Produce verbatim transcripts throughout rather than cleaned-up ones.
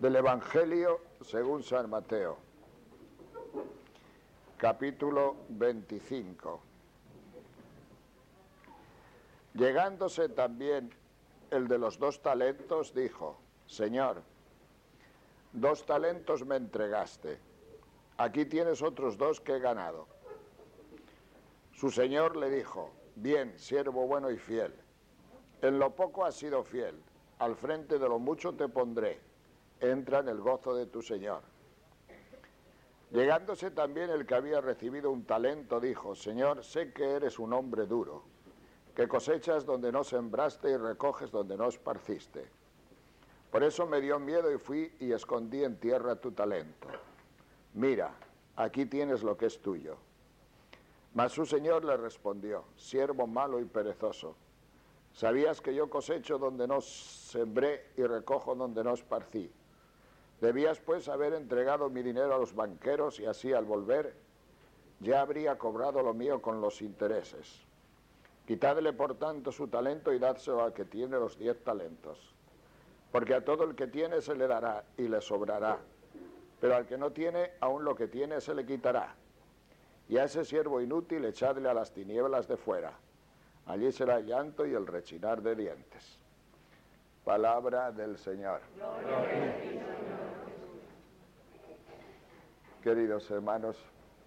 Del Evangelio según San Mateo, capítulo veinticinco. Llegándose también el de los dos talentos, dijo: Señor, dos talentos me entregaste, aquí tienes otros dos que he ganado. Su señor le dijo: bien, siervo bueno y fiel, en lo poco has sido fiel, al frente de lo mucho te pondré, entra en el gozo de tu señor. Llegándose también el que había recibido un talento, dijo: Señor, sé que eres un hombre duro, que cosechas donde no sembraste y recoges donde no esparciste. Por eso me dio miedo y fui y escondí en tierra tu talento. Mira, aquí tienes lo que es tuyo. Mas su señor le respondió: siervo malo y perezoso, ¿sabías que yo cosecho donde no sembré y recojo donde no esparcí? Debías pues haber entregado mi dinero a los banqueros y así al volver ya habría cobrado lo mío con los intereses. Quitadle por tanto su talento y dádselo al que tiene los diez talentos. Porque a todo el que tiene se le dará y le sobrará, pero al que no tiene, aún lo que tiene se le quitará. Y a ese siervo inútil echadle a las tinieblas de fuera. Allí será el llanto y el rechinar de dientes. Palabra del Señor. Queridos hermanos,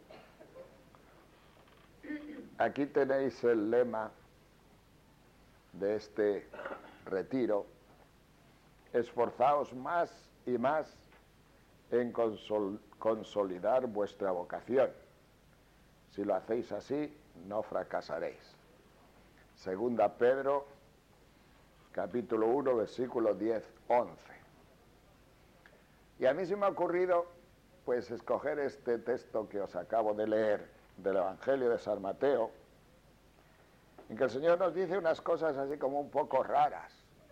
aquí tenéis el lema de este retiro: esforzaos más y más en consol- consolidar vuestra vocación. Si lo hacéis así, no fracasaréis. Segunda Pedro, capítulo uno, versículo diez, once. Y a mí se me ha ocurrido pues escoger este texto que os acabo de leer del Evangelio de San Mateo, en que el Señor nos dice unas cosas así como un poco raras,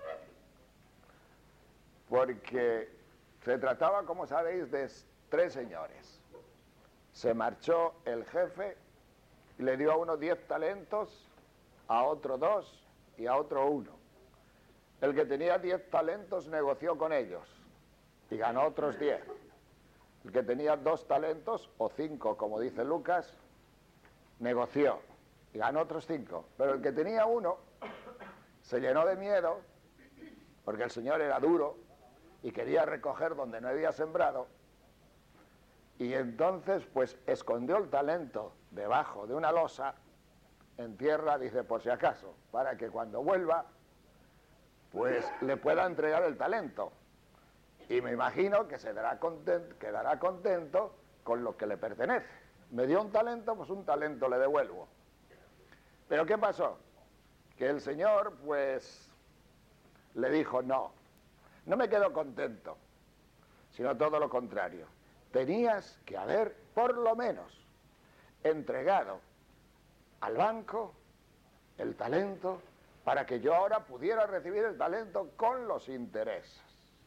porque se trataba, como sabéis, de tres señores. Se marchó el jefe y le dio a uno diez talentos, a otro dos y a otro uno. El que tenía diez talentos negoció con ellos y ganó otros diez. El que tenía dos talentos, o cinco, como dice Lucas, negoció y ganó otros cinco. Pero el que tenía uno se llenó de miedo, porque el Señor era duro y quería recoger donde no había sembrado, y entonces pues escondió el talento debajo de una losa en tierra, dice, por si acaso, para que cuando vuelva pues le pueda entregar el talento. Y me imagino que se dará contento, quedará contento con lo que le pertenece. Me dio un talento, pues un talento le devuelvo. Pero ¿qué pasó? Que el Señor pues le dijo: no, no me quedo contento, sino todo lo contrario. Tenías que haber por lo menos entregado al banco el talento para que yo ahora pudiera recibir el talento con los intereses.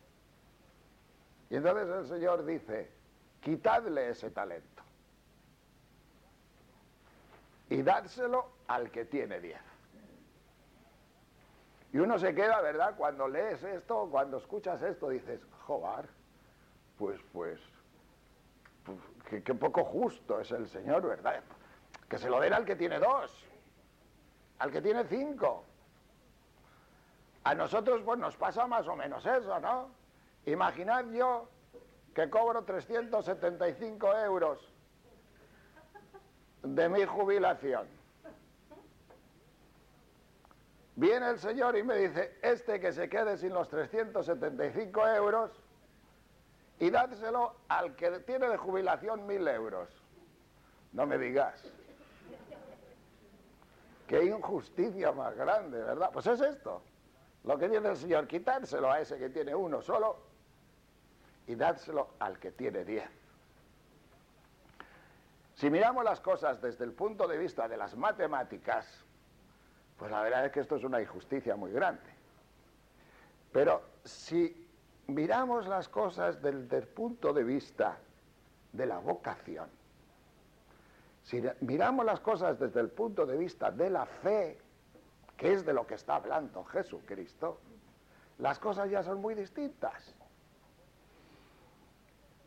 Y entonces el Señor dice: quitadle ese talento y dádselo al que tiene diez. Y uno se queda, ¿verdad? Cuando lees esto, cuando escuchas esto, dices: joder, pues, pues, pues qué, qué poco justo es el Señor, ¿verdad? Que se lo den al que tiene dos, al que tiene cinco. A nosotros pues nos pasa más o menos eso, ¿no? Imaginad yo que cobro trescientos setenta y cinco euros de mi jubilación. Viene el Señor y me dice: este que se quede sin los trescientos setenta y cinco euros y dádselo al que tiene de jubilación mil euros. No me digas. Qué injusticia más grande, ¿verdad? Pues es esto lo que dice el Señor: quitárselo a ese que tiene uno solo y dárselo al que tiene diez. Si miramos las cosas desde el punto de vista de las matemáticas, pues la verdad es que esto es una injusticia muy grande. Pero si miramos las cosas desde el punto de vista de la vocación, si miramos las cosas desde el punto de vista de la fe, que es de lo que está hablando Jesucristo, las cosas ya son muy distintas.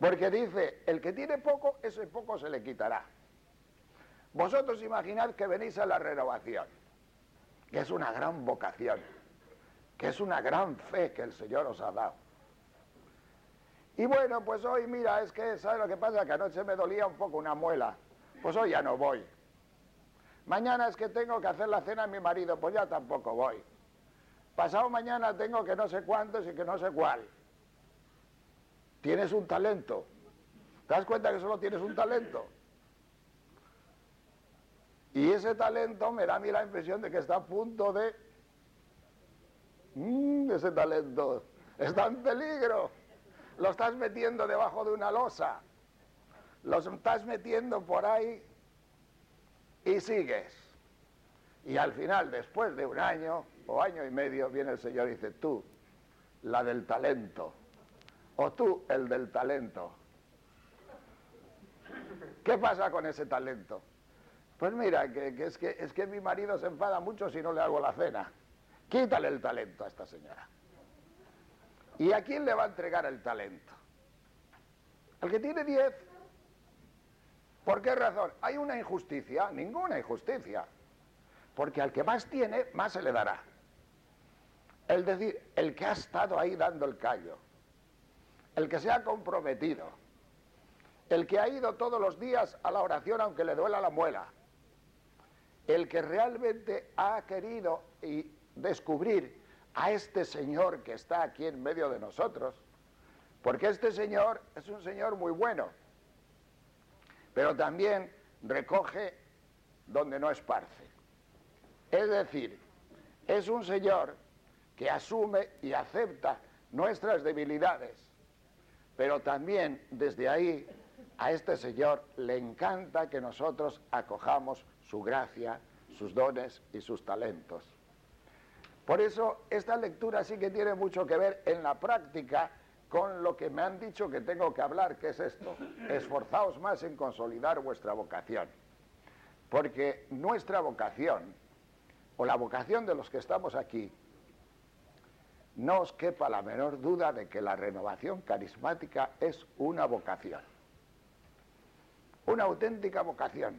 Porque dice, el que tiene poco, ese poco se le quitará. Vosotros imaginad que venís a la renovación, que es una gran vocación, que es una gran fe que el Señor os ha dado. Y bueno, pues hoy, mira, es que, ¿sabes lo que pasa? Que anoche me dolía un poco una muela, pues hoy ya no voy. Mañana es que tengo que hacer la cena a mi marido, pues ya tampoco voy. Pasado mañana tengo que no sé cuántos y que no sé cuál. Tienes un talento. ¿Te das cuenta que solo tienes un talento? Y ese talento me da a mí la impresión de que está a punto de... Mm, ese talento está en peligro. Lo estás metiendo debajo de una losa. Lo estás metiendo por ahí y sigues. Y al final, después de un año o año y medio, viene el Señor y dice, tú, la del talento. O tú, el del talento. ¿Qué pasa con ese talento? Pues mira, que, que, es que es que mi marido se enfada mucho si no le hago la cena. Quítale el talento a esta señora. ¿Y a quién le va a entregar el talento? Al que tiene diez. ¿Por qué razón? ¿Hay una injusticia? Ninguna injusticia. Porque al que más tiene, más se le dará. Es decir, el que ha estado ahí dando el callo, el que se ha comprometido, el que ha ido todos los días a la oración aunque le duela la muela, el que realmente ha querido y descubrir a este Señor que está aquí en medio de nosotros, porque este Señor es un Señor muy bueno, pero también recoge donde no esparce. Es decir, es un Señor que asume y acepta nuestras debilidades, pero también desde ahí a este Señor le encanta que nosotros acojamos su gracia, sus dones y sus talentos. Por eso esta lectura sí que tiene mucho que ver en la práctica con lo que me han dicho que tengo que hablar, que es esto: esforzaos más en consolidar vuestra vocación, porque nuestra vocación, o la vocación de los que estamos aquí, no os quepa la menor duda de que la renovación carismática es una vocación, una auténtica vocación,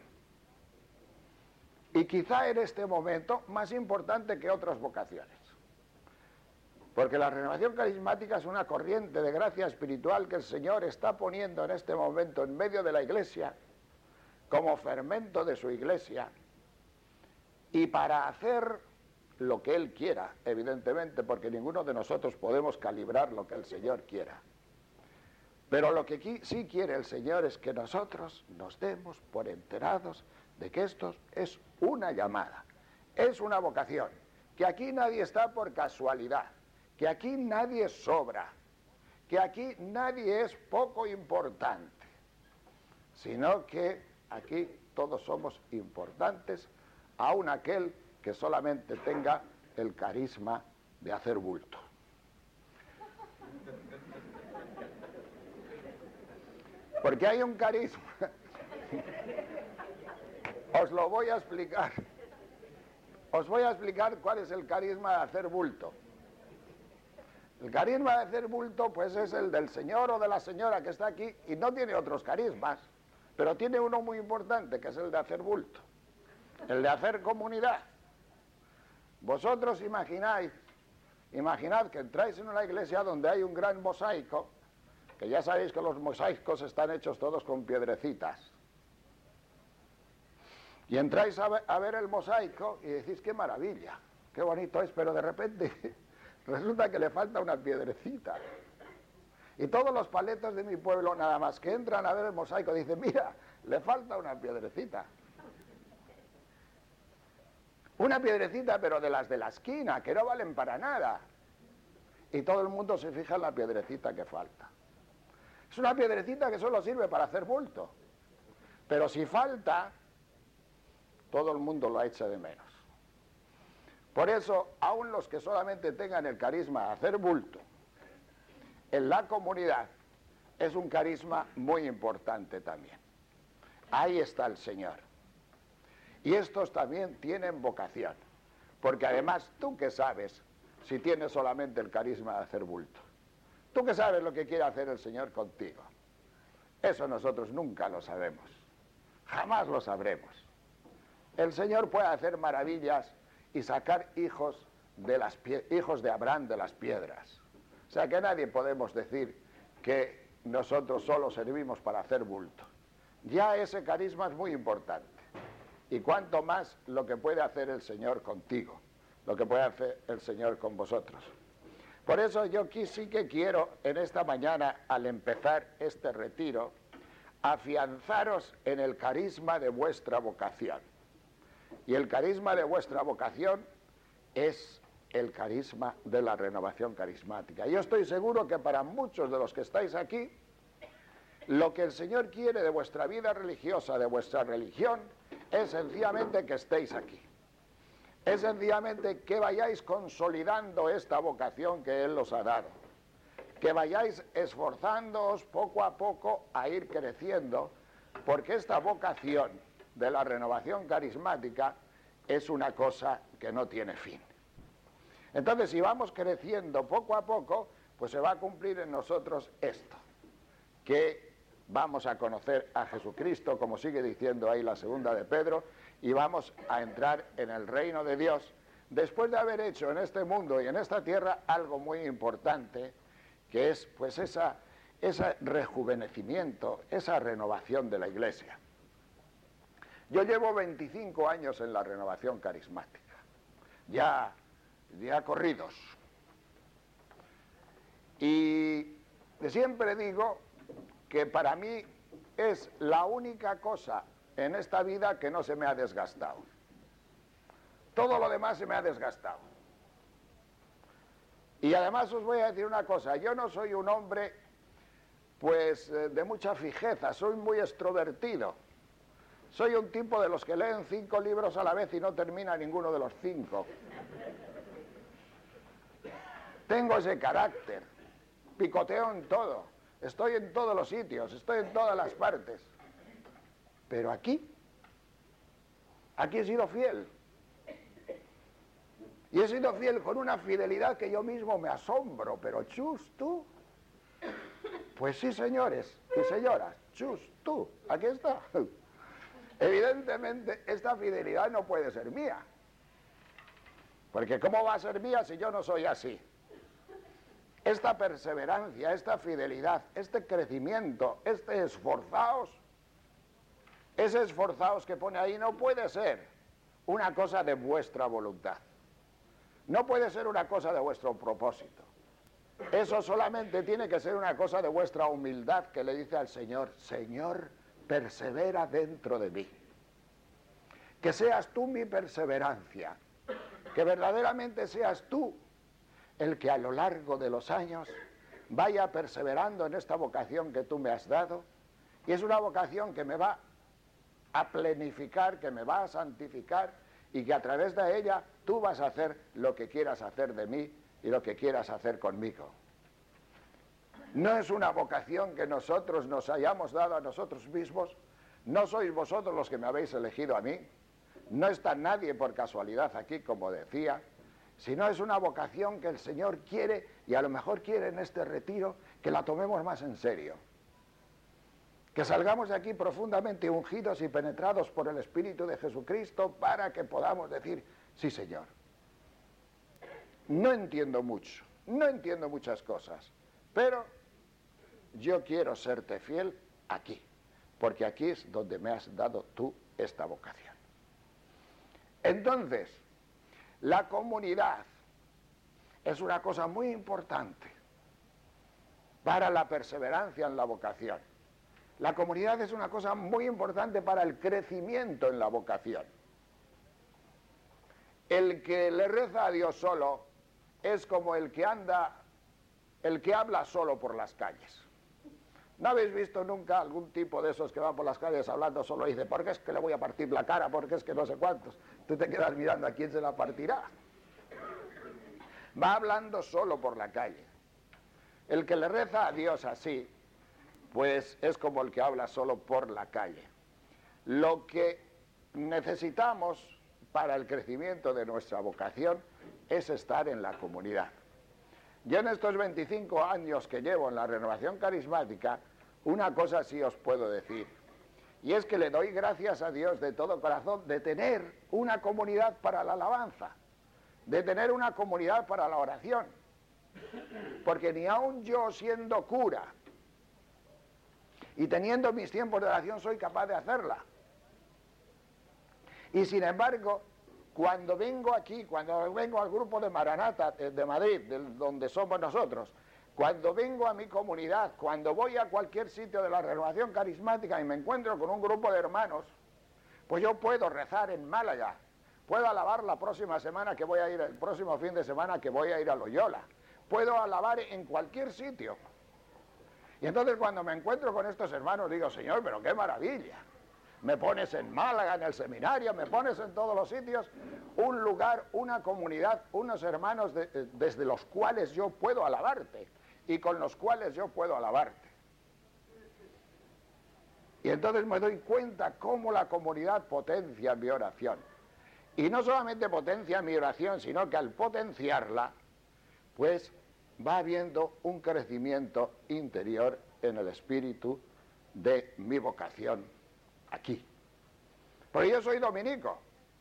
y quizá en este momento más importante que otras vocaciones, porque la renovación carismática es una corriente de gracia espiritual que el Señor está poniendo en este momento en medio de la Iglesia como fermento de su Iglesia, y para hacer lo que Él quiera, evidentemente, porque ninguno de nosotros podemos calibrar lo que el Señor quiera. Pero lo que sí quiere el Señor es que nosotros nos demos por enterados de que esto es una llamada, es una vocación, que aquí nadie está por casualidad, que aquí nadie sobra, que aquí nadie es poco importante, sino que aquí todos somos importantes, aun aquel que solamente tenga el carisma de hacer bulto. Porque hay un carisma, os lo voy a explicar, os voy a explicar cuál es el carisma de hacer bulto. El carisma de hacer bulto pues es el del señor o de la señora que está aquí y no tiene otros carismas, pero tiene uno muy importante, que es el de hacer bulto, el de hacer comunidad. Vosotros imagináis, imaginad que entráis en una iglesia donde hay un gran mosaico, que ya sabéis que los mosaicos están hechos todos con piedrecitas. Y entráis a ver, a ver el mosaico y decís, qué maravilla, qué bonito es, pero de repente resulta que le falta una piedrecita. Y todos los paletos de mi pueblo, nada más que entran a ver el mosaico, dicen, mira, le falta una piedrecita. Una piedrecita, pero de las de la esquina, que no valen para nada. Y todo el mundo se fija en la piedrecita que falta. Es una piedrecita que solo sirve para hacer bulto. Pero si falta, todo el mundo lo echa de menos. Por eso, aun los que solamente tengan el carisma de hacer bulto, en la comunidad, es un carisma muy importante también. Ahí está el Señor. Y estos también tienen vocación, porque además, ¿tú qué sabes si tienes solamente el carisma de hacer bulto? ¿Tú qué sabes lo que quiere hacer el Señor contigo? Eso nosotros nunca lo sabemos, jamás lo sabremos. El Señor puede hacer maravillas y sacar hijos de, las hijos de Abraham de las piedras. O sea que nadie podemos decir que nosotros solo servimos para hacer bulto. Ya ese carisma es muy importante. Y cuanto más lo que puede hacer el Señor contigo, lo que puede hacer el Señor con vosotros. Por eso yo aquí sí que quiero en esta mañana, al empezar este retiro, afianzaros en el carisma de vuestra vocación. Y el carisma de vuestra vocación es el carisma de la renovación carismática. Yo estoy seguro que para muchos de los que estáis aquí, lo que el Señor quiere de vuestra vida religiosa, de vuestra religión, es sencillamente que estéis aquí. Es sencillamente que vayáis consolidando esta vocación que Él os ha dado. Que vayáis esforzándoos poco a poco a ir creciendo, porque esta vocación de la renovación carismática es una cosa que no tiene fin. Entonces, si vamos creciendo poco a poco, pues se va a cumplir en nosotros esto, que vamos a conocer a Jesucristo, como sigue diciendo ahí la segunda de Pedro, y vamos a entrar en el reino de Dios, después de haber hecho en este mundo y en esta tierra algo muy importante, que es pues esa, ese rejuvenecimiento, esa renovación de la Iglesia. Yo llevo veinticinco años en la renovación carismática, ya, ya corridos. Y siempre digo que para mí es la única cosa en esta vida que no se me ha desgastado. Todo lo demás se me ha desgastado. Y además os voy a decir una cosa, yo no soy un hombre pues de mucha fijeza, soy muy extrovertido. Soy un tipo de los que leen cinco libros a la vez y no termina ninguno de los cinco. Tengo ese carácter, picoteo en todo, estoy en todos los sitios, estoy en todas las partes. Pero aquí, aquí he sido fiel. Y he sido fiel con una fidelidad que yo mismo me asombro, pero chus, tú. Pues sí, señores y señoras, chus, tú, aquí está. Evidentemente, esta fidelidad no puede ser mía. Porque ¿cómo va a ser mía si yo no soy así? Esta perseverancia, esta fidelidad, este crecimiento, este esforzaos, ese esforzaos que pone ahí no puede ser una cosa de vuestra voluntad. No puede ser una cosa de vuestro propósito. Eso solamente tiene que ser una cosa de vuestra humildad que le dice al Señor, Señor, persevera dentro de mí. Que seas tú mi perseverancia, que verdaderamente seas tú el que a lo largo de los años vaya perseverando en esta vocación que tú me has dado, y es una vocación que me va a plenificar, que me va a santificar, y que a través de ella tú vas a hacer lo que quieras hacer de mí y lo que quieras hacer conmigo. No es una vocación que nosotros nos hayamos dado a nosotros mismos, no sois vosotros los que me habéis elegido a mí, no está nadie por casualidad aquí, como decía, sino es una vocación que el Señor quiere, y a lo mejor quiere en este retiro, que la tomemos más en serio. Que salgamos de aquí profundamente ungidos y penetrados por el Espíritu de Jesucristo para que podamos decir, sí, Señor. No entiendo mucho, no entiendo muchas cosas, pero yo quiero serte fiel aquí, porque aquí es donde me has dado tú esta vocación. Entonces, la comunidad es una cosa muy importante para la perseverancia en la vocación. La comunidad es una cosa muy importante para el crecimiento en la vocación. El que le reza a Dios solo es como el que anda, el que habla solo por las calles. ¿No habéis visto nunca algún tipo de esos que van por las calles hablando solo y dice, ¿por qué es que le voy a partir la cara? ¿Por qué es que no sé cuántos? Tú te quedas mirando a quién se la partirá. Va hablando solo por la calle. El que le reza a Dios así, pues es como el que habla solo por la calle. Lo que necesitamos para el crecimiento de nuestra vocación es estar en la comunidad. Yo en estos veinticinco años que llevo en la renovación carismática, una cosa sí os puedo decir, y es que le doy gracias a Dios de todo corazón de tener una comunidad para la alabanza, de tener una comunidad para la oración, porque ni aun yo siendo cura y teniendo mis tiempos de oración soy capaz de hacerla. Y sin embargo, cuando vengo aquí, cuando vengo al grupo de Maranata de Madrid, de donde somos nosotros, cuando vengo a mi comunidad, cuando voy a cualquier sitio de la renovación carismática y me encuentro con un grupo de hermanos, pues yo puedo rezar en Málaga, puedo alabar la próxima semana que voy a ir, el próximo fin de semana que voy a ir a Loyola, puedo alabar en cualquier sitio. Y entonces cuando me encuentro con estos hermanos digo, Señor, pero qué maravilla. Me pones en Málaga, en el seminario, me pones en todos los sitios, un lugar, una comunidad, unos hermanos de, desde los cuales yo puedo alabarte y con los cuales yo puedo alabarte. Y entonces me doy cuenta cómo la comunidad potencia mi oración. Y no solamente potencia mi oración, sino que al potenciarla, pues va habiendo un crecimiento interior en el espíritu de mi vocación aquí. Porque yo soy dominico,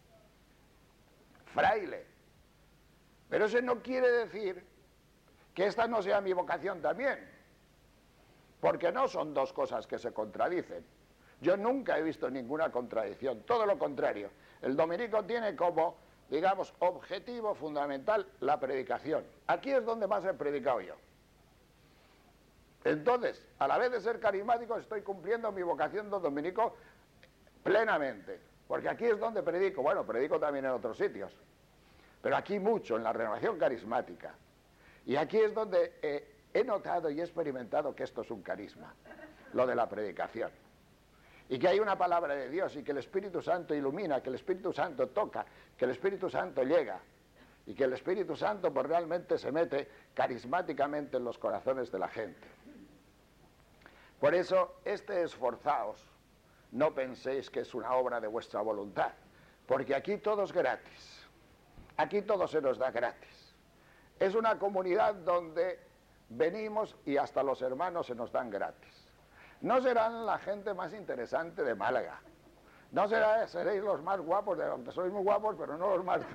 fraile, pero eso no quiere decir que esta no sea mi vocación también, porque no son dos cosas que se contradicen. Yo nunca he visto ninguna contradicción, todo lo contrario. El dominico tiene como, digamos, objetivo fundamental la predicación. Aquí es donde más he predicado yo. Entonces, a la vez de ser carismático, estoy cumpliendo mi vocación de dominico plenamente, porque aquí es donde predico. Bueno, predico también en otros sitios, pero aquí mucho, en la renovación carismática. Y aquí es donde eh, he notado y he experimentado que esto es un carisma, lo de la predicación. Y que hay una palabra de Dios y que el Espíritu Santo ilumina, que el Espíritu Santo toca, que el Espíritu Santo llega y que el Espíritu Santo pues realmente se mete carismáticamente en los corazones de la gente. Por eso, este esforzaos, no penséis que es una obra de vuestra voluntad, porque aquí todo es gratis, aquí todo se nos da gratis. Es una comunidad donde venimos y hasta los hermanos se nos dan gratis. No serán la gente más interesante de Málaga, no será, seréis los más guapos, de, aunque sois muy guapos, pero no los más,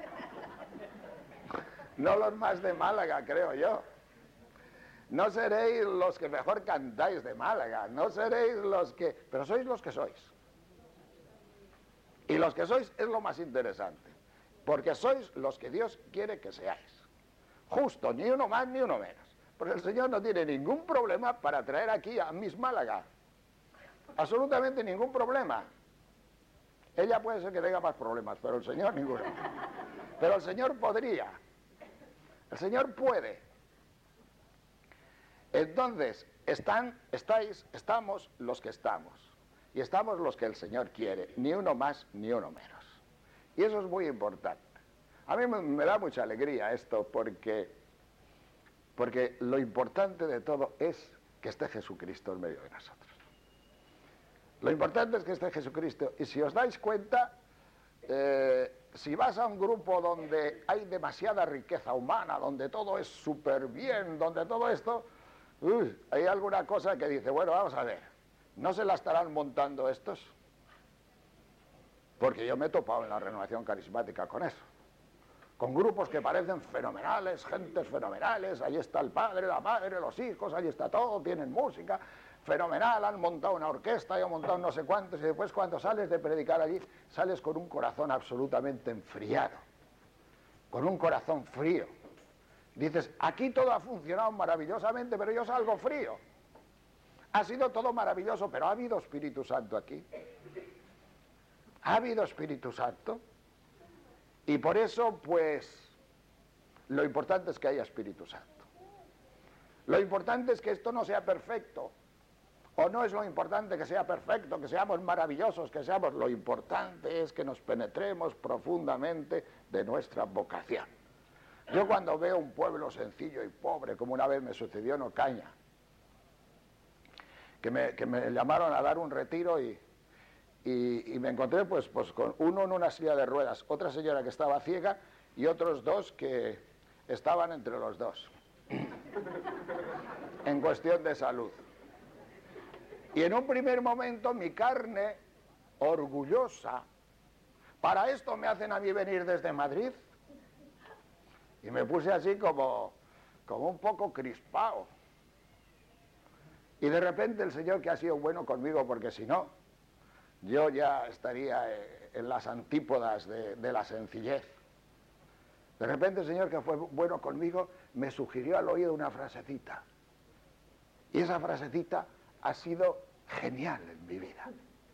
no los más de Málaga, creo yo. No seréis los que mejor cantáis de Málaga, no seréis los que... pero sois los que sois. Y los que sois es lo más interesante, porque sois los que Dios quiere que seáis. Justo, ni uno más ni uno menos. Porque el Señor no tiene ningún problema para traer aquí a Miss Málaga. Absolutamente ningún problema. Ella puede ser que tenga más problemas, pero el Señor ninguno. Pero el Señor podría. El Señor puede. Entonces, están, estáis, estamos los que estamos. Y estamos los que el Señor quiere. Ni uno más, ni uno menos. Y eso es muy importante. A mí me, me da mucha alegría esto porque... Porque lo importante de todo es que esté Jesucristo en medio de nosotros. Lo importante es que esté Jesucristo. Y si os dais cuenta, eh, si vas a un grupo donde hay demasiada riqueza humana, donde todo es súper bien, donde todo esto, uy, hay alguna cosa que dice, bueno, vamos a ver, ¿no se la estarán montando estos? Porque yo me he topado en la renovación carismática con eso. Con grupos que parecen fenomenales, gentes fenomenales, ahí está el padre, la madre, los hijos, ahí está todo, tienen música, fenomenal, han montado una orquesta y han montado no sé cuántos, y después cuando sales de predicar allí, sales con un corazón absolutamente enfriado, con un corazón frío. Dices, aquí todo ha funcionado maravillosamente, pero yo salgo frío. Ha sido todo maravilloso, pero ¿ha habido Espíritu Santo aquí? ¿Ha habido Espíritu Santo? Y por eso, pues, lo importante es que haya Espíritu Santo. Lo importante es que esto no sea perfecto. O no es lo importante que sea perfecto, que seamos maravillosos, que seamos... Lo importante es que nos penetremos profundamente de nuestra vocación. Yo cuando veo un pueblo sencillo y pobre, como una vez me sucedió en Ocaña, que me, que me llamaron a dar un retiro y... Y, y me encontré pues, pues con uno en una silla de ruedas, otra señora que estaba ciega y otros dos que estaban entre los dos en cuestión de salud. Y en un primer momento mi carne, orgullosa, para esto me hacen a mí venir desde Madrid. Y me puse así como, como un poco crispado. Y de repente el Señor, que ha sido bueno conmigo, porque si no, yo ya estaría en las antípodas de, de la sencillez. De repente el Señor, que fue bueno conmigo, me sugirió al oído una frasecita. Y esa frasecita ha sido genial en mi vida.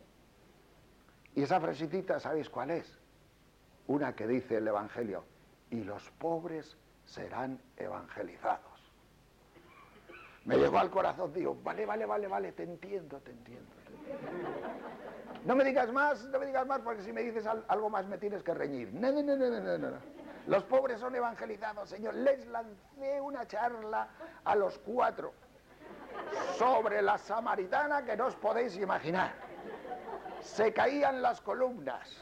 Y esa frasecita, ¿sabéis cuál es? Una que dice el Evangelio: y los pobres serán evangelizados. Me llegó al corazón, digo, vale, vale, vale, vale, te entiendo, te entiendo, te entiendo. No me digas más, no me digas más, porque si me dices algo más me tienes que reñir. No, no, no, no, no, no, no. Los pobres son evangelizados, Señor. Les lancé una charla a los cuatro sobre la samaritana que no os podéis imaginar. Se caían las columnas.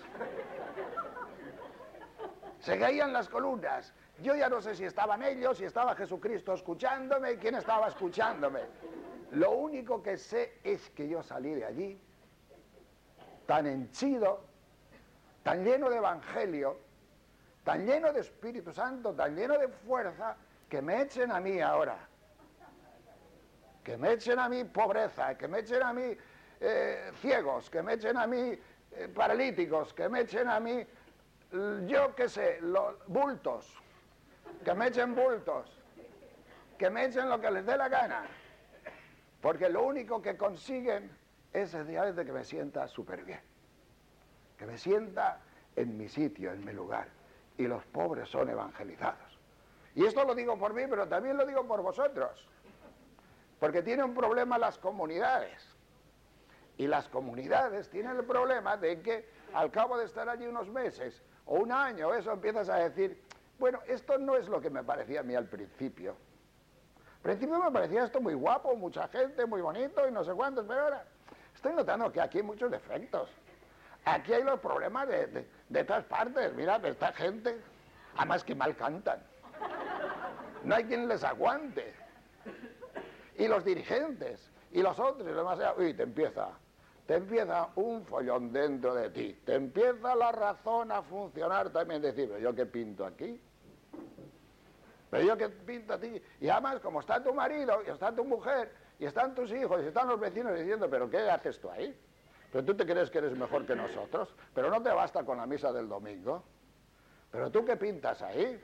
Se caían las columnas. Yo ya no sé si estaban ellos, si estaba Jesucristo escuchándome, quién estaba escuchándome. Lo único que sé es que yo salí de allí tan henchido, tan lleno de evangelio, tan lleno de Espíritu Santo, tan lleno de fuerza, que me echen a mí ahora. Que me echen a mí pobreza, que me echen a mí eh, ciegos, que me echen a mí eh, paralíticos, que me echen a mí, yo qué sé, los bultos, que me echen bultos, que me echen lo que les dé la gana, porque lo único que consiguen es de que me sienta súper bien, que me sienta en mi sitio, en mi lugar, y los pobres son evangelizados. Y esto lo digo por mí, pero también lo digo por vosotros, porque tienen un problema las comunidades, y las comunidades tienen el problema de que al cabo de estar allí unos meses o un año, eso, empiezas a decir, bueno, esto no es lo que me parecía a mí al principio. Al principio me parecía esto muy guapo, mucha gente, muy bonito y no sé cuántos, pero ahora estoy notando que aquí hay muchos defectos. Aquí hay los problemas de, de, de todas partes. Mira, de esta gente, además que mal cantan. No hay quien les aguante. Y los dirigentes, y los otros, y lo demás, uy, te empieza, te empieza un follón dentro de ti. Te empieza la razón a funcionar también, decir, pero yo qué pinto aquí. Pero yo qué pinto a ti. Y además, como está tu marido, y está tu mujer, y están tus hijos, y están los vecinos diciendo, pero ¿qué haces tú ahí? Pero tú te crees que eres mejor que nosotros, pero no te basta con la misa del domingo. Pero tú qué pintas ahí,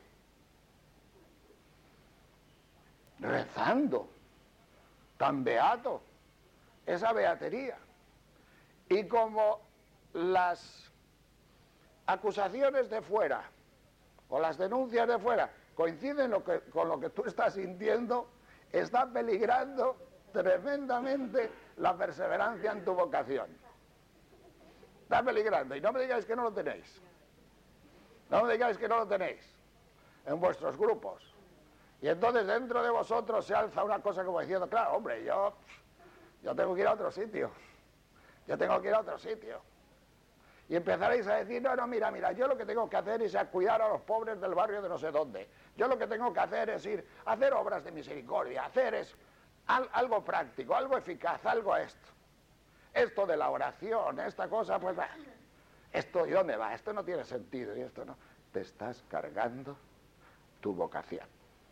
rezando, tan beato, esa beatería. Y como las acusaciones de fuera o las denuncias de fuera coinciden lo que, con lo que tú estás sintiendo, está peligrando tremendamente la perseverancia en tu vocación. Está peligrando. Y no me digáis que no lo tenéis. No me digáis que no lo tenéis en vuestros grupos. Y entonces dentro de vosotros se alza una cosa como diciendo, claro, hombre, yo, yo tengo que ir a otro sitio. Yo tengo que ir a otro sitio. Y empezaréis a decir, no, no, mira, mira, yo lo que tengo que hacer es a cuidar a los pobres del barrio de no sé dónde. Yo lo que tengo que hacer es ir a hacer obras de misericordia, hacer es al, algo práctico, algo eficaz, algo esto. Esto de la oración, esta cosa, pues va. Esto, ¿y dónde va? Esto no tiene sentido, y esto no. Te estás cargando tu vocación.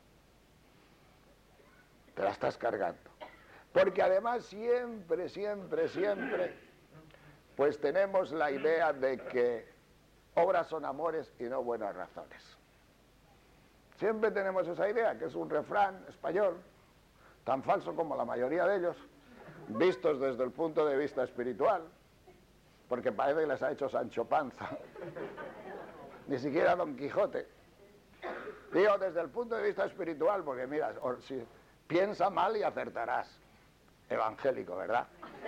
Te la estás cargando. Porque además siempre, siempre, siempre, pues tenemos la idea de que obras son amores y no buenas razones. Siempre tenemos esa idea, que es un refrán español, tan falso como la mayoría de ellos, vistos desde el punto de vista espiritual, porque parece que les ha hecho Sancho Panza, ni siquiera Don Quijote. Digo, desde el punto de vista espiritual, porque mira, si piensa mal y acertarás. Evangélico, ¿verdad?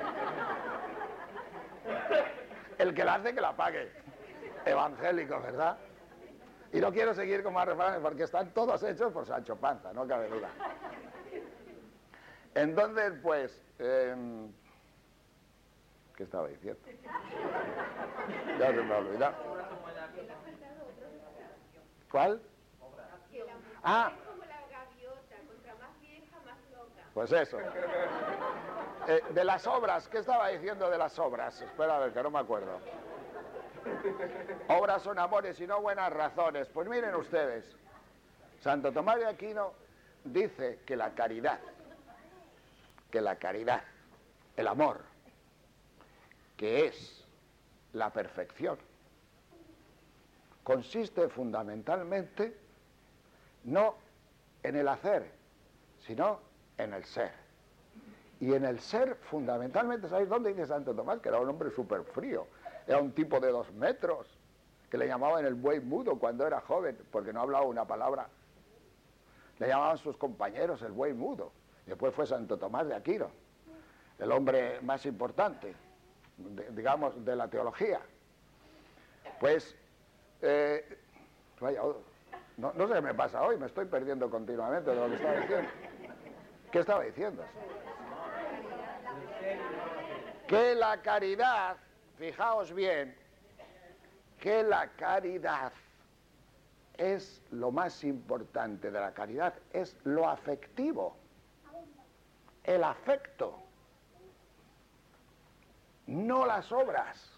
El que la hace, que la pague. Evangélico, ¿verdad? Y no quiero seguir con más refranes porque están todos hechos por Sancho Panza, no cabe duda. Entonces, pues, eh, ¿qué estaba diciendo? Ya se me ha olvidado. ¿Cuál? Ah, pues eso. Eh, de las obras, ¿qué estaba diciendo de las obras? Espera a ver, que no me acuerdo. Obras son amores y no buenas razones. Pues miren ustedes, Santo Tomás de Aquino dice que la caridad, que la caridad, el amor, que es la perfección, consiste fundamentalmente no en el hacer, sino en el ser. Y en el ser, fundamentalmente, ¿sabéis dónde dice Santo Tomás? Que era un hombre súper frío, era un tipo de dos metros, que le llamaban el buey mudo cuando era joven, porque no hablaba una palabra. Le llamaban sus compañeros el buey mudo. Después fue Santo Tomás de Aquino, el hombre más importante, de, digamos, de la teología. Pues, eh, vaya, no, no sé qué me pasa hoy, me estoy perdiendo continuamente de lo que estaba diciendo. ¿Qué estaba diciendo? Que la caridad, fijaos bien, que la caridad es lo más importante de la caridad, es lo afectivo, el afecto, no las obras.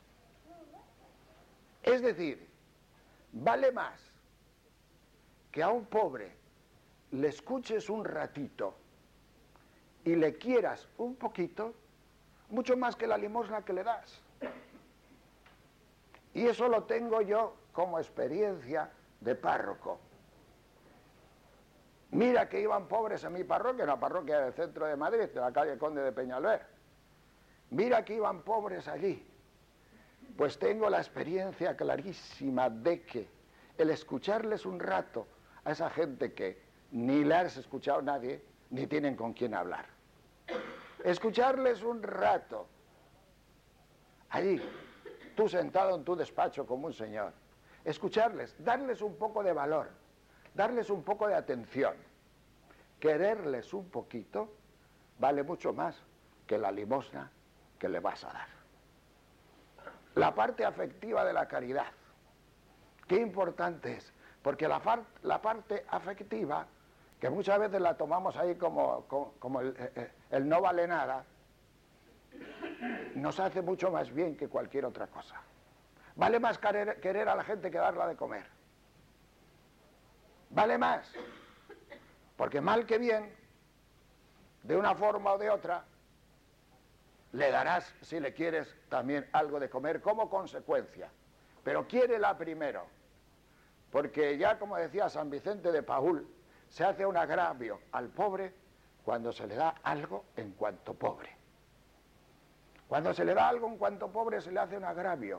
Es decir, vale más que a un pobre le escuches un ratito y le quieras un poquito, mucho más que la limosna que le das. Y eso lo tengo yo como experiencia de párroco. Mira que iban pobres en mi parroquia, en la parroquia del centro de Madrid, de la calle Conde de Peñalver. Mira que iban pobres allí. Pues tengo la experiencia clarísima de que el escucharles un rato a esa gente que ni le has escuchado a nadie, ni tienen con quién hablar. Escucharles un rato, allí, tú sentado en tu despacho como un señor, escucharles, darles un poco de valor, darles un poco de atención, quererles un poquito, vale mucho más que la limosna que le vas a dar. La parte afectiva de la caridad, qué importante es, porque la, la parte afectiva, que muchas veces la tomamos ahí como, como, como el, el, el no vale nada, nos hace mucho más bien que cualquier otra cosa. Vale más querer, querer a la gente que darla de comer. Vale más, porque mal que bien, de una forma o de otra, le darás, si le quieres, también algo de comer como consecuencia. Pero quiérela primero, porque ya como decía San Vicente de Paúl, se hace un agravio al pobre cuando se le da algo en cuanto pobre. Cuando se le da algo en cuanto pobre se le hace un agravio.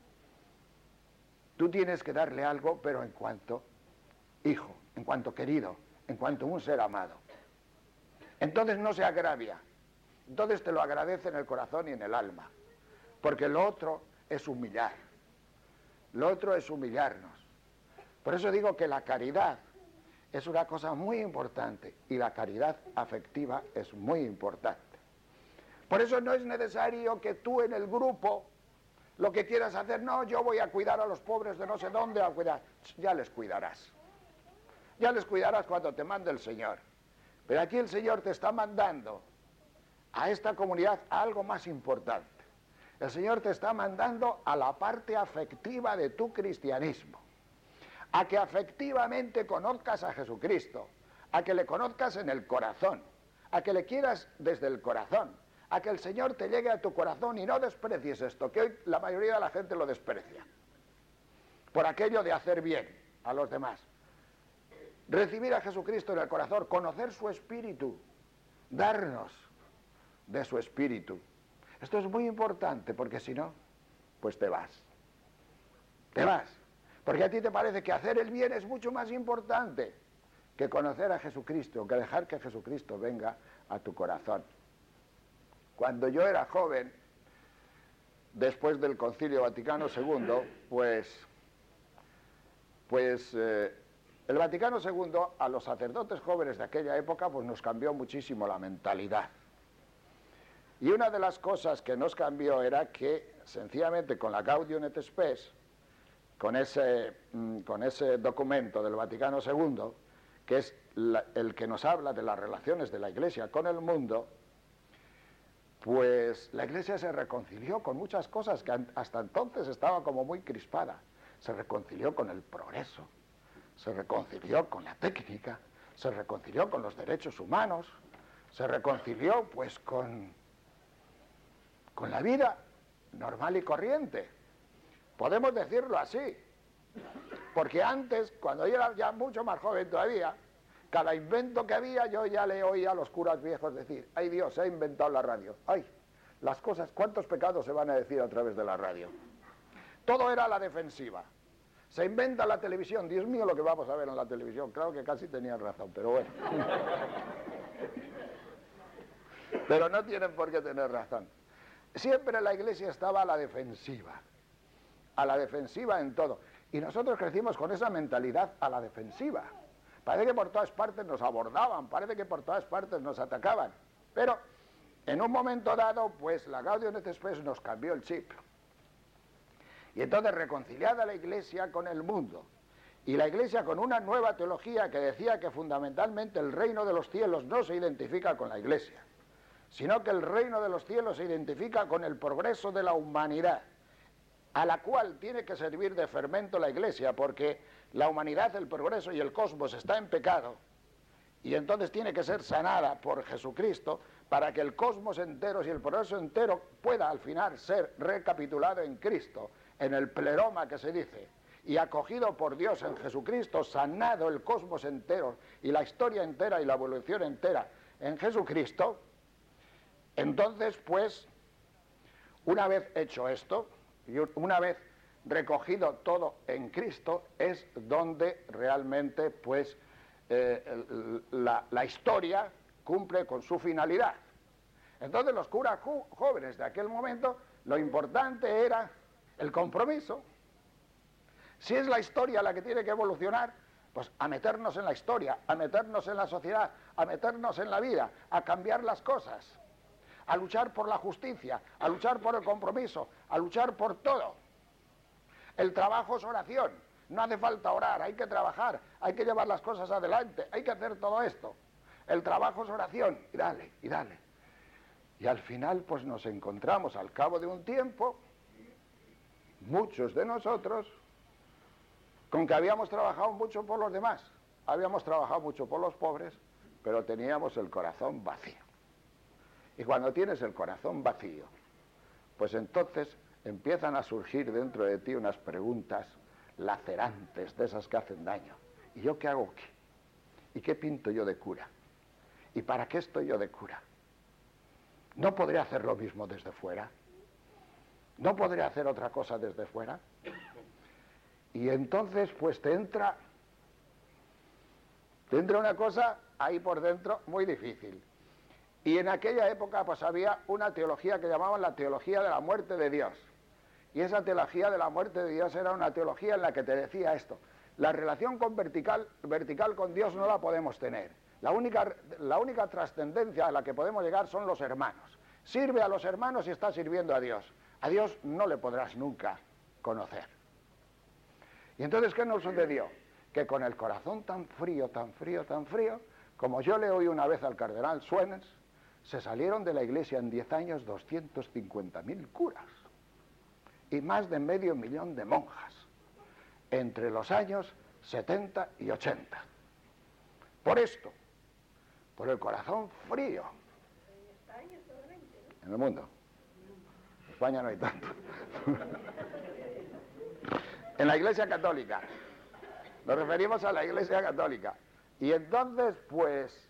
Tú tienes que darle algo, pero en cuanto hijo, en cuanto querido, en cuanto un ser amado. Entonces no se agravia. Entonces te lo agradece en el corazón y en el alma. Porque lo otro es humillar. Lo otro es humillarnos. Por eso digo que la caridad es una cosa muy importante y la caridad afectiva es muy importante. Por eso no es necesario que tú en el grupo lo que quieras hacer, no, yo voy a cuidar a los pobres de no sé dónde, a cuidar. Ya les cuidarás. Ya les cuidarás cuando te mande el Señor. Pero aquí el Señor te está mandando a esta comunidad algo más importante. El Señor te está mandando a la parte afectiva de tu cristianismo. A que afectivamente conozcas a Jesucristo, a que le conozcas en el corazón, a que le quieras desde el corazón, a que el Señor te llegue a tu corazón y no desprecies esto, que hoy la mayoría de la gente lo desprecia, por aquello de hacer bien a los demás. Recibir a Jesucristo en el corazón, conocer su espíritu, darnos de su espíritu. Esto es muy importante, porque si no, pues te vas. Te vas. Porque a ti te parece que hacer el bien es mucho más importante que conocer a Jesucristo, que dejar que Jesucristo venga a tu corazón. Cuando yo era joven, después del Concilio Vaticano segundo, pues, pues eh, el Vaticano segundo a los sacerdotes jóvenes de aquella época pues nos cambió muchísimo la mentalidad. Y una de las cosas que nos cambió era que, sencillamente, con la Gaudium et Spes, con ese, con ese documento del Vaticano segundo, que es la, el que nos habla de las relaciones de la Iglesia con el mundo, pues la Iglesia se reconcilió con muchas cosas que hasta entonces estaba como muy crispada. Se reconcilió con el progreso, se reconcilió con la técnica, se reconcilió con los derechos humanos, se reconcilió pues con, con la vida normal y corriente. Podemos decirlo así, porque antes, cuando yo era ya mucho más joven todavía, cada invento que había yo ya le oía a los curas viejos decir: ay Dios, se ha inventado la radio, ay, las cosas, cuántos pecados se van a decir a través de la radio. Todo era a la defensiva. Se inventa la televisión, Dios mío lo que vamos a ver en la televisión. Claro que casi tenían razón, pero bueno. Pero no tienen por qué tener razón. Siempre la Iglesia estaba a la defensiva, a la defensiva en todo. Y nosotros crecimos con esa mentalidad a la defensiva. Parece que por todas partes nos abordaban, parece que por todas partes nos atacaban. Pero en un momento dado, pues la Gaudium et Spes nos cambió el chip. Y entonces, reconciliada la Iglesia con el mundo, y la Iglesia con una nueva teología que decía que fundamentalmente el reino de los cielos no se identifica con la Iglesia, sino que el reino de los cielos se identifica con el progreso de la humanidad, a la cual tiene que servir de fermento la Iglesia, porque la humanidad, el progreso y el cosmos está en pecado, y entonces tiene que ser sanada por Jesucristo para que el cosmos entero y el progreso entero pueda al final ser recapitulado en Cristo, en el pleroma que se dice, y acogido por Dios en Jesucristo, sanado el cosmos entero y la historia entera y la evolución entera en Jesucristo. Entonces, pues, una vez hecho esto, y una vez recogido todo en Cristo, es donde realmente, pues, eh, la, la historia cumple con su finalidad. Entonces los curas jóvenes de aquel momento, lo importante era el compromiso. Si es la historia la que tiene que evolucionar, pues a meternos en la historia, a meternos en la sociedad, a meternos en la vida, a cambiar las cosas, a luchar por la justicia, a luchar por el compromiso, a luchar por todo. El trabajo es oración, no hace falta orar, hay que trabajar, hay que llevar las cosas adelante, hay que hacer todo esto. El trabajo es oración, y dale, y dale. Y al final pues nos encontramos al cabo de un tiempo, muchos de nosotros, con que habíamos trabajado mucho por los demás, habíamos trabajado mucho por los pobres, pero teníamos el corazón vacío. Y cuando tienes el corazón vacío, pues entonces empiezan a surgir dentro de ti unas preguntas lacerantes, de esas que hacen daño. ¿Y yo qué hago aquí? ¿Y qué pinto yo de cura? ¿Y para qué estoy yo de cura? ¿No podré hacer lo mismo desde fuera? ¿No podré hacer otra cosa desde fuera? Y entonces pues te entra, te entra una cosa ahí por dentro muy difícil. Y en aquella época pues había una teología que llamaban la teología de la muerte de Dios. Y esa teología de la muerte de Dios era una teología en la que te decía esto: la relación con vertical, vertical con Dios no la podemos tener. La única, la única trascendencia a la que podemos llegar son los hermanos. Sirve a los hermanos y está sirviendo a Dios. A Dios no le podrás nunca conocer. Y entonces, ¿qué nos sucedió? Que con el corazón tan frío, tan frío, tan frío, como yo le oí una vez al cardenal Suenens, se salieron de la Iglesia en diez años doscientos cincuenta mil curas y más de medio millón de monjas entre los años setenta y ochenta. Por esto, por el corazón frío. En España solamente, ¿no? En el mundo. En España no hay tanto. En la Iglesia Católica. Nos referimos a la Iglesia Católica. Y entonces, pues,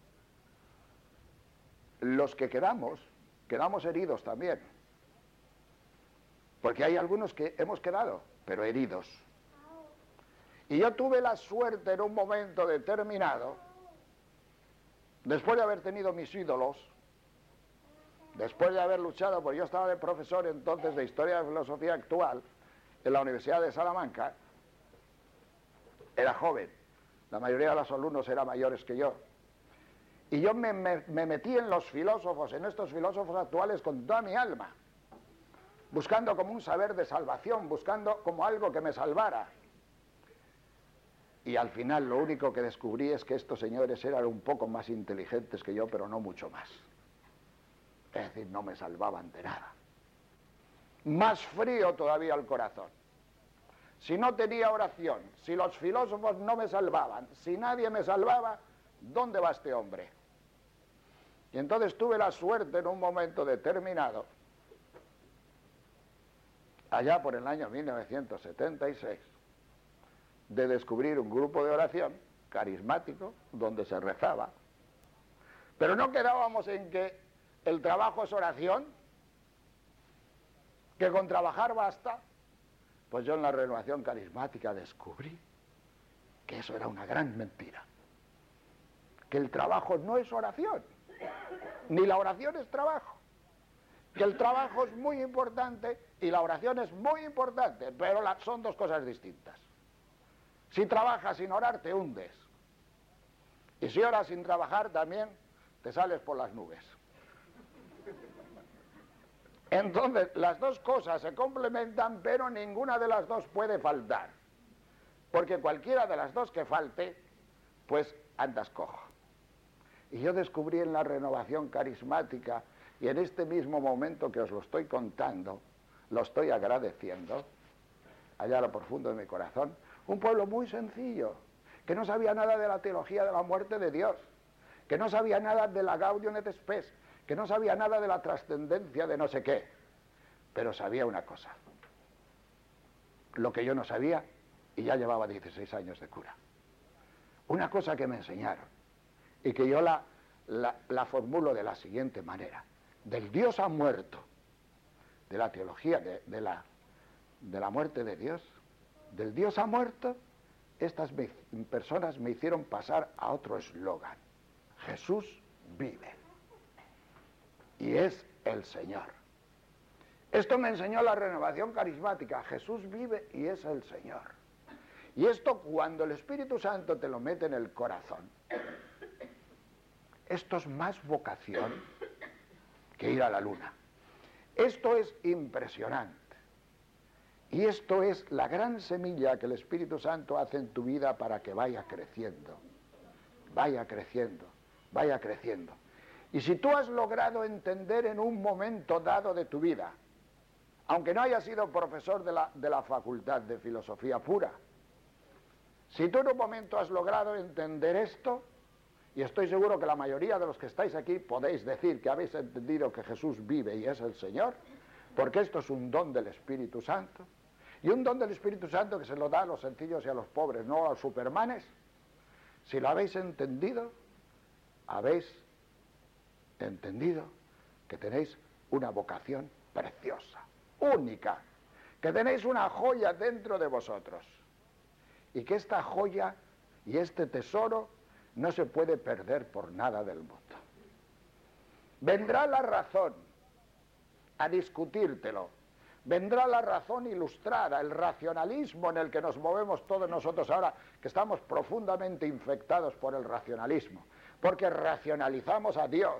los que quedamos, quedamos heridos también. Porque hay algunos que hemos quedado, pero heridos. Y yo tuve la suerte en un momento determinado, después de haber tenido mis ídolos, después de haber luchado, porque yo estaba de profesor entonces de Historia de Filosofía Actual en la Universidad de Salamanca, era joven, la mayoría de los alumnos eran mayores que yo, y yo me, me, me metí en los filósofos, en estos filósofos actuales con toda mi alma, buscando como un saber de salvación, buscando como algo que me salvara. Y al final lo único que descubrí es que estos señores eran un poco más inteligentes que yo, pero no mucho más. Es decir, no me salvaban de nada. Más frío todavía el corazón. Si no tenía oración, si los filósofos no me salvaban, si nadie me salvaba, ¿dónde va este hombre? Y entonces tuve la suerte en un momento determinado, allá por el año mil novecientos setenta y seis, de descubrir un grupo de oración carismático donde se rezaba. Pero no quedábamos en que el trabajo es oración, que con trabajar basta. Pues yo en la renovación carismática descubrí que eso era una gran mentira, que el trabajo no es oración, ni la oración es trabajo, que el trabajo es muy importante y la oración es muy importante, pero la, son dos cosas distintas. Si trabajas sin orar te hundes, y si oras sin trabajar también te sales por las nubes. Entonces, las dos cosas se complementan, pero ninguna de las dos puede faltar. Porque cualquiera de las dos que falte, pues andas cojo. Y yo descubrí en la renovación carismática, y en este mismo momento que os lo estoy contando, lo estoy agradeciendo, allá a lo profundo de mi corazón, un pueblo muy sencillo, que no sabía nada de la teología de la muerte de Dios, que no sabía nada de la Gaudium et Spes, que no sabía nada de la trascendencia de no sé qué, pero sabía una cosa, lo que yo no sabía, y ya llevaba dieciséis años de cura. Una cosa que me enseñaron, y que yo la, la, la formulo de la siguiente manera: del Dios ha muerto, de la teología de, de, la, de la muerte de Dios, del Dios ha muerto, estas me, personas me hicieron pasar a otro eslogan: Jesús vive. Y es el Señor. Esto me enseñó la renovación carismática. Jesús vive y es el Señor. Y esto, cuando el Espíritu Santo te lo mete en el corazón, esto es más vocación que ir a la luna. Esto es impresionante. Y esto es la gran semilla que el Espíritu Santo hace en tu vida para que vaya creciendo, vaya creciendo, vaya creciendo. Y si tú has logrado entender en un momento dado de tu vida, aunque no hayas sido profesor de la, de la facultad de filosofía pura, si tú en un momento has logrado entender esto, y estoy seguro que la mayoría de los que estáis aquí podéis decir que habéis entendido que Jesús vive y es el Señor, porque esto es un don del Espíritu Santo, y un don del Espíritu Santo que se lo da a los sencillos y a los pobres, no a los supermanes. Si lo habéis entendido, habéis entendido que tenéis una vocación preciosa, única, que tenéis una joya dentro de vosotros, y que esta joya y este tesoro no se puede perder por nada del mundo. Vendrá la razón a discutírtelo, vendrá la razón ilustrada, el racionalismo en el que nos movemos todos nosotros ahora, que estamos profundamente infectados por el racionalismo, porque racionalizamos a Dios.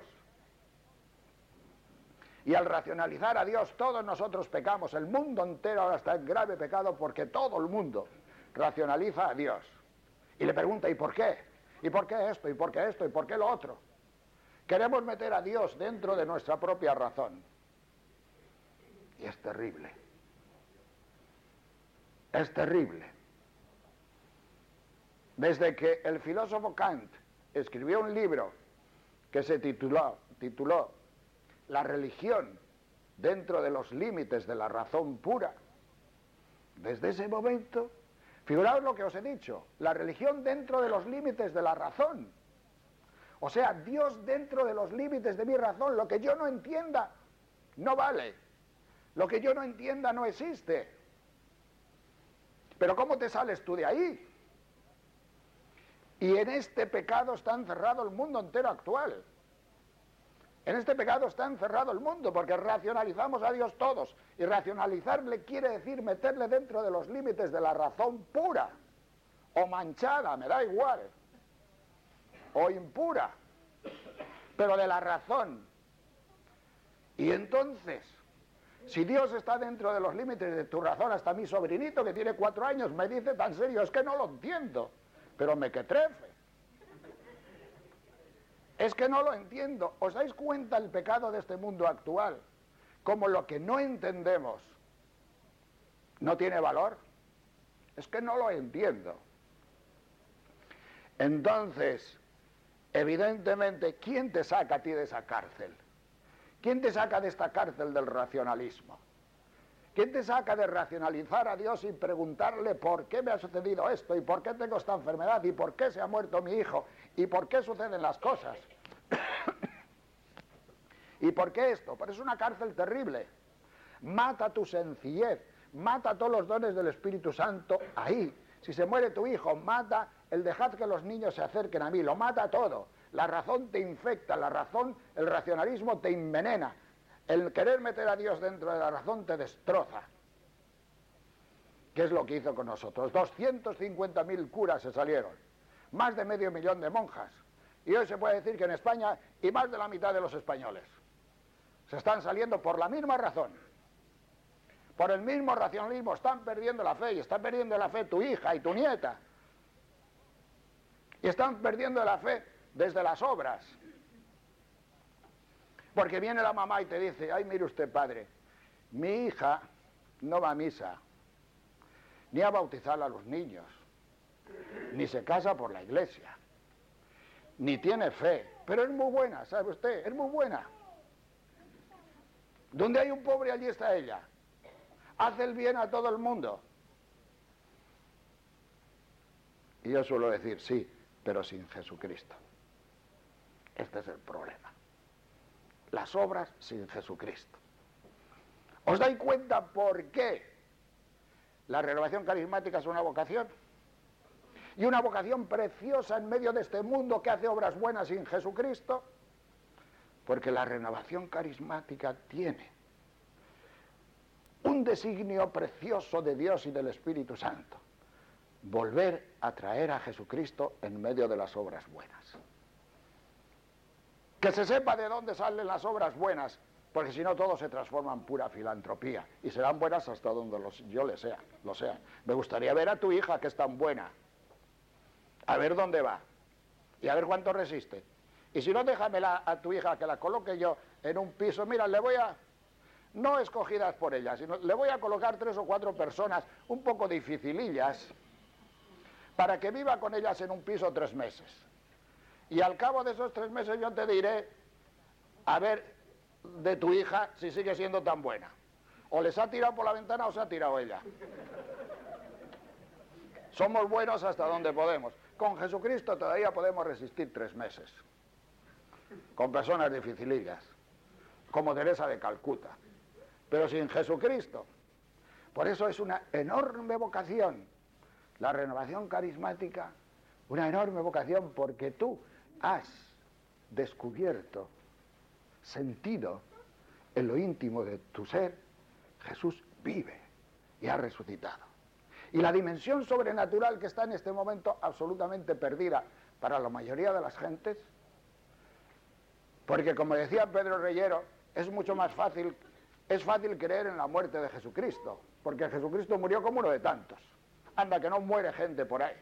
Y al racionalizar a Dios todos nosotros pecamos, el mundo entero ahora está en grave pecado porque todo el mundo racionaliza a Dios. Y le pregunta, ¿y por qué? ¿Y por qué esto? ¿Y por qué esto? ¿Y por qué lo otro? Queremos meter a Dios dentro de nuestra propia razón. Y es terrible. Es terrible. Desde que el filósofo Kant escribió un libro que se tituló, tituló La religión dentro de los límites de la razón pura, desde ese momento, figuraos lo que os he dicho, la religión dentro de los límites de la razón. O sea, Dios dentro de los límites de mi razón. Lo que yo no entienda no vale. Lo que yo no entienda no existe. Pero ¿cómo te sales tú de ahí? Y en este pecado está encerrado el mundo entero actual. En este pecado está encerrado el mundo, porque racionalizamos a Dios todos. Y racionalizarle quiere decir meterle dentro de los límites de la razón pura, o manchada, me da igual, o impura, pero de la razón. Y entonces, si Dios está dentro de los límites de tu razón, hasta mi sobrinito que tiene cuatro años me dice tan serio, es que no lo entiendo, pero me que trefe. Es que no lo entiendo. ¿Os dais cuenta el pecado de este mundo actual? Como lo que no entendemos no tiene valor. Es que no lo entiendo. Entonces, evidentemente, ¿quién te saca a ti de esa cárcel? ¿Quién te saca de esta cárcel del racionalismo? ¿Quién te saca de racionalizar a Dios y preguntarle por qué me ha sucedido esto? ¿Y por qué tengo esta enfermedad? ¿Y por qué se ha muerto mi hijo? ¿Y por qué suceden las cosas? ¿Y por qué esto? Pero es una cárcel terrible. Mata tu sencillez, mata todos los dones del Espíritu Santo ahí. Si se muere tu hijo, mata el dejad que los niños se acerquen a mí, lo mata todo. La razón te infecta, la razón, el racionalismo te envenena. El querer meter a Dios dentro de la razón te destroza. ¿Qué es lo que hizo con nosotros? doscientos cincuenta mil curas se salieron, más de medio millón de monjas. Y hoy se puede decir que en España, y más de la mitad de los españoles, se están saliendo por la misma razón. Por el mismo racionalismo están perdiendo la fe, y están perdiendo la fe tu hija y tu nieta. Y están perdiendo la fe desde las obras. Porque viene la mamá y te dice, ay, mire usted, padre, mi hija no va a misa, ni a bautizar a los niños, ni se casa por la iglesia, ni tiene fe, pero es muy buena, ¿sabe usted? Es muy buena. Donde hay un pobre, allí está ella. Hace el bien a todo el mundo. Y yo suelo decir, sí, pero sin Jesucristo. Este es el problema. Las obras sin Jesucristo. ¿Os dais cuenta por qué la renovación carismática es una vocación? Y una vocación preciosa en medio de este mundo que hace obras buenas sin Jesucristo. Porque la renovación carismática tiene un designio precioso de Dios y del Espíritu Santo. Volver a traer a Jesucristo en medio de las obras buenas. Que se sepa de dónde salen las obras buenas, porque si no todo se transforma en pura filantropía, y serán buenas hasta donde los, yo le sea, lo sea. Me gustaría ver a tu hija que es tan buena, a ver dónde va, y a ver cuánto resiste. Y si no, déjamela a tu hija que la coloque yo en un piso. Mira, le voy a, no escogidas por ella, sino le voy a colocar tres o cuatro personas un poco dificilillas, para que viva con ellas en un piso tres meses. Y al cabo de esos tres meses yo te diré, a ver, de tu hija, si sigue siendo tan buena. O les ha tirado por la ventana o se ha tirado ella. Somos buenos hasta donde podemos. Con Jesucristo todavía podemos resistir tres meses. Con personas dificilillas, como Teresa de Calcuta. Pero sin Jesucristo. Por eso es una enorme vocación. La renovación carismática, una enorme vocación, porque tú has descubierto, sentido en lo íntimo de tu ser, Jesús vive y ha resucitado. Y la dimensión sobrenatural que está en este momento absolutamente perdida para la mayoría de las gentes, porque como decía Pedro Reyero, es mucho más fácil, es fácil creer en la muerte de Jesucristo, porque Jesucristo murió como uno de tantos. Anda, que no muere gente por ahí.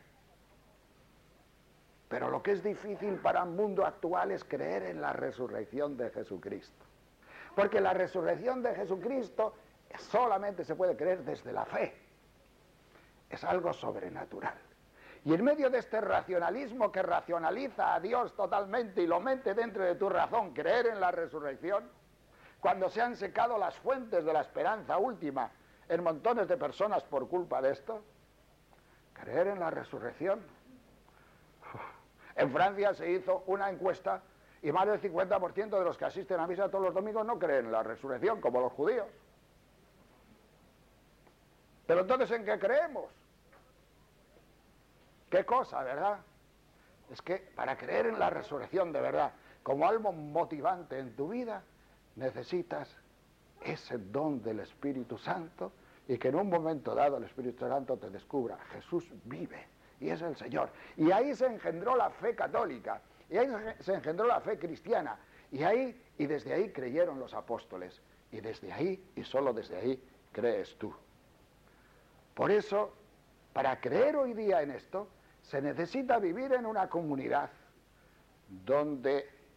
Pero lo que es difícil para el mundo actual es creer en la resurrección de Jesucristo. Porque la resurrección de Jesucristo solamente se puede creer desde la fe. Es algo sobrenatural. Y en medio de este racionalismo que racionaliza a Dios totalmente y lo mete dentro de tu razón, creer en la resurrección, cuando se han secado las fuentes de la esperanza última en montones de personas por culpa de esto, creer en la resurrección. En Francia se hizo una encuesta y más del cincuenta por ciento de los que asisten a misa todos los domingos no creen en la resurrección, como los judíos. Pero entonces, ¿en qué creemos? ¿Qué cosa, verdad? Es que para creer en la resurrección de verdad, como algo motivante en tu vida, necesitas ese don del Espíritu Santo y que en un momento dado el Espíritu Santo te descubra, Jesús vive. Y es el Señor. Y ahí se engendró la fe católica. Y ahí se engendró la fe cristiana. Y ahí, y desde ahí creyeron los apóstoles. Y desde ahí, y solo desde ahí, crees tú. Por eso, para creer hoy día en esto, se necesita vivir en una comunidad donde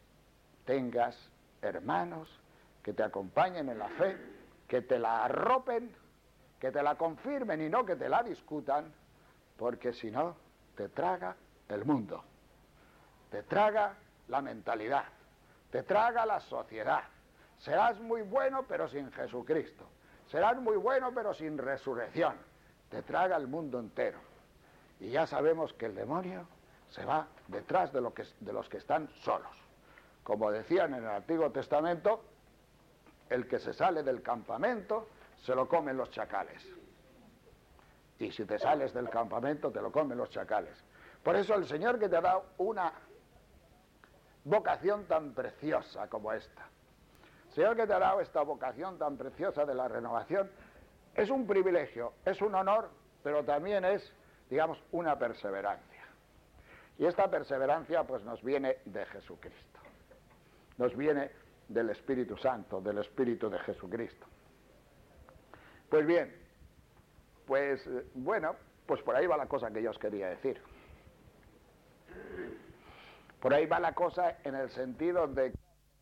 tengas hermanos que te acompañen en la fe, que te la arropen, que te la confirmen y no que te la discutan, porque si no, te traga el mundo, te traga la mentalidad, te traga la sociedad. Serás muy bueno pero sin Jesucristo, serás muy bueno pero sin resurrección, te traga el mundo entero. Y ya sabemos que el demonio se va detrás de, lo que, de los que están solos. Como decían en el Antiguo Testamento, el que se sale del campamento se lo comen los chacales. Y si te sales del campamento te lo comen los chacales. Por eso el Señor, que te ha dado una vocación tan preciosa como esta, el Señor que te ha dado esta vocación tan preciosa de la renovación, es un privilegio, es un honor, pero también es, digamos, una perseverancia. Y esta perseverancia pues nos viene de Jesucristo, nos viene del Espíritu Santo, del Espíritu de Jesucristo. Pues bien, pues eh, bueno, pues por ahí va la cosa que yo os quería decir. Por ahí va la cosa en el sentido de...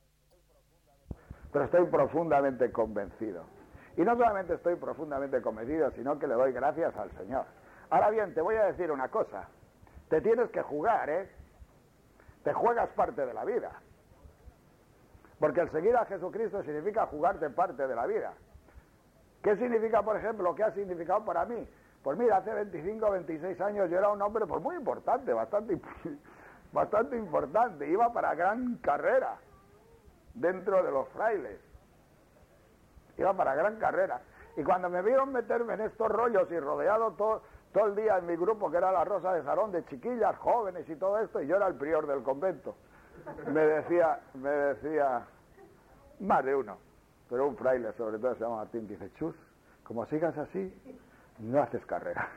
Pero estoy profundamente convencido. Y no solamente estoy profundamente convencido, sino que le doy gracias al Señor. Ahora bien, te voy a decir una cosa. Te tienes que jugar, ¿eh? Te juegas parte de la vida. Porque el seguir a Jesucristo significa jugarte parte de la vida. ¿Qué significa, por ejemplo, qué ha significado para mí? Pues mira, hace veinticinco o veintiséis años yo era un hombre pues muy importante, bastante, bastante importante. Iba para gran carrera dentro de los frailes. Iba para gran carrera. Y cuando me vieron meterme en estos rollos y rodeado todo, todo el día en mi grupo, que era la Rosa de Sarón, de chiquillas, jóvenes y todo esto, y yo era el prior del convento, me decía, me decía, más de uno, pero un fraile sobre todo se llama Martín, dice, Chus, como sigas así, no haces carrera.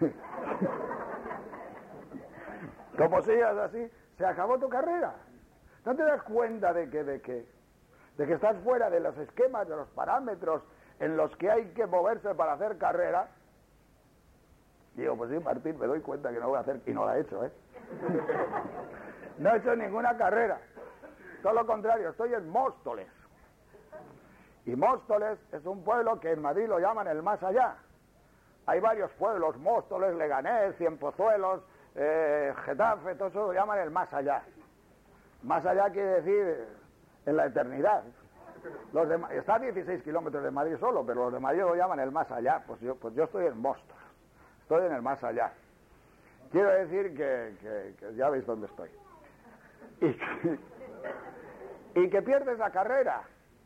Como sigas así, se acabó tu carrera. ¿No te das cuenta de que, de que, de que estás fuera de los esquemas, de los parámetros en los que hay que moverse para hacer carrera? Digo, pues sí, Martín, me doy cuenta que no voy a hacer, y no la he hecho, ¿eh? No he hecho ninguna carrera. Todo lo contrario, estoy en Móstoles. Y Móstoles es un pueblo que en Madrid lo llaman el más allá. Hay varios pueblos, Móstoles, Leganés, Cienpozuelos, eh, Getafe, todo eso lo llaman el más allá. Más allá quiere decir en la eternidad. Los de, está a dieciséis kilómetros de Madrid solo, pero los de Madrid lo llaman el más allá. Pues yo, pues yo estoy en Móstoles, estoy en el más allá. Quiero decir que, que, que ya veis dónde estoy. Y que, y que pierdes la carrera.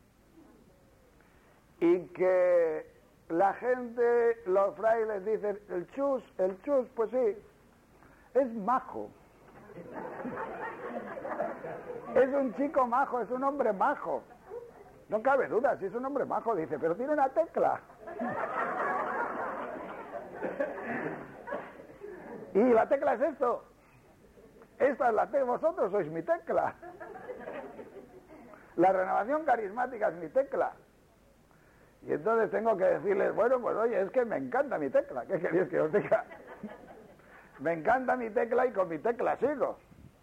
Y que la gente, los frailes dicen, el chus, el chus, pues sí, es majo. Es un chico majo, es un hombre majo. No cabe duda, si es un hombre majo, dice, pero tiene una tecla. Y la tecla es esto. Esta es la tecla, vosotros sois mi tecla. La renovación carismática es mi tecla. Y entonces tengo que decirles, bueno, pues oye, es que me encanta mi tecla. ¿Qué queréis que os diga? Me encanta mi tecla y con mi tecla sigo.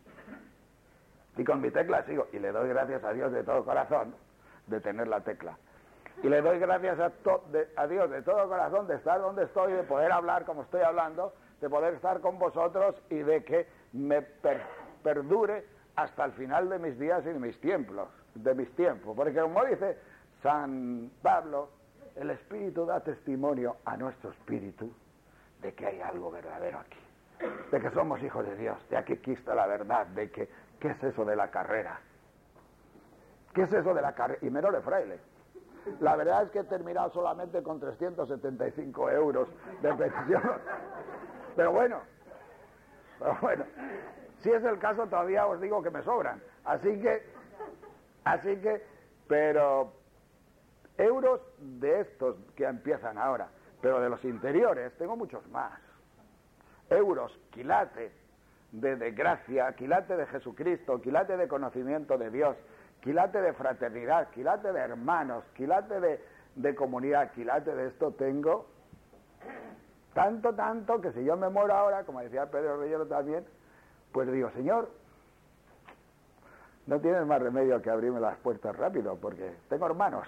Y con mi tecla sigo. Y le doy gracias a Dios de todo corazón de tener la tecla. Y le doy gracias a, to de, a Dios de todo corazón de estar donde estoy, de poder hablar como estoy hablando, de poder estar con vosotros y de que me per perdure hasta el final de mis días y de mis tiempos, de mis tiempos. Porque como dice San Pablo, el Espíritu da testimonio a nuestro espíritu de que hay algo verdadero aquí, de que somos hijos de Dios, de aquí está la verdad, de que, ¿qué es eso de la carrera? ¿Qué es eso de la carrera? Y menos de fraile. La verdad es que he terminado solamente con trescientos setenta y cinco euros de pensión. Pero bueno, pero bueno, si es el caso todavía os digo que me sobran. Así que, así que, pero euros de estos que empiezan ahora, pero de los interiores tengo muchos más. Euros, quilate de, de gracia, quilate de Jesucristo, quilate de conocimiento de Dios, quilate de fraternidad, quilate de hermanos, quilate de, de comunidad, quilate de esto tengo tanto, tanto, que si yo me muero ahora, como decía Pedro Reyero también, pues digo, Señor, no tienes más remedio que abrirme las puertas rápido, porque tengo hermanos,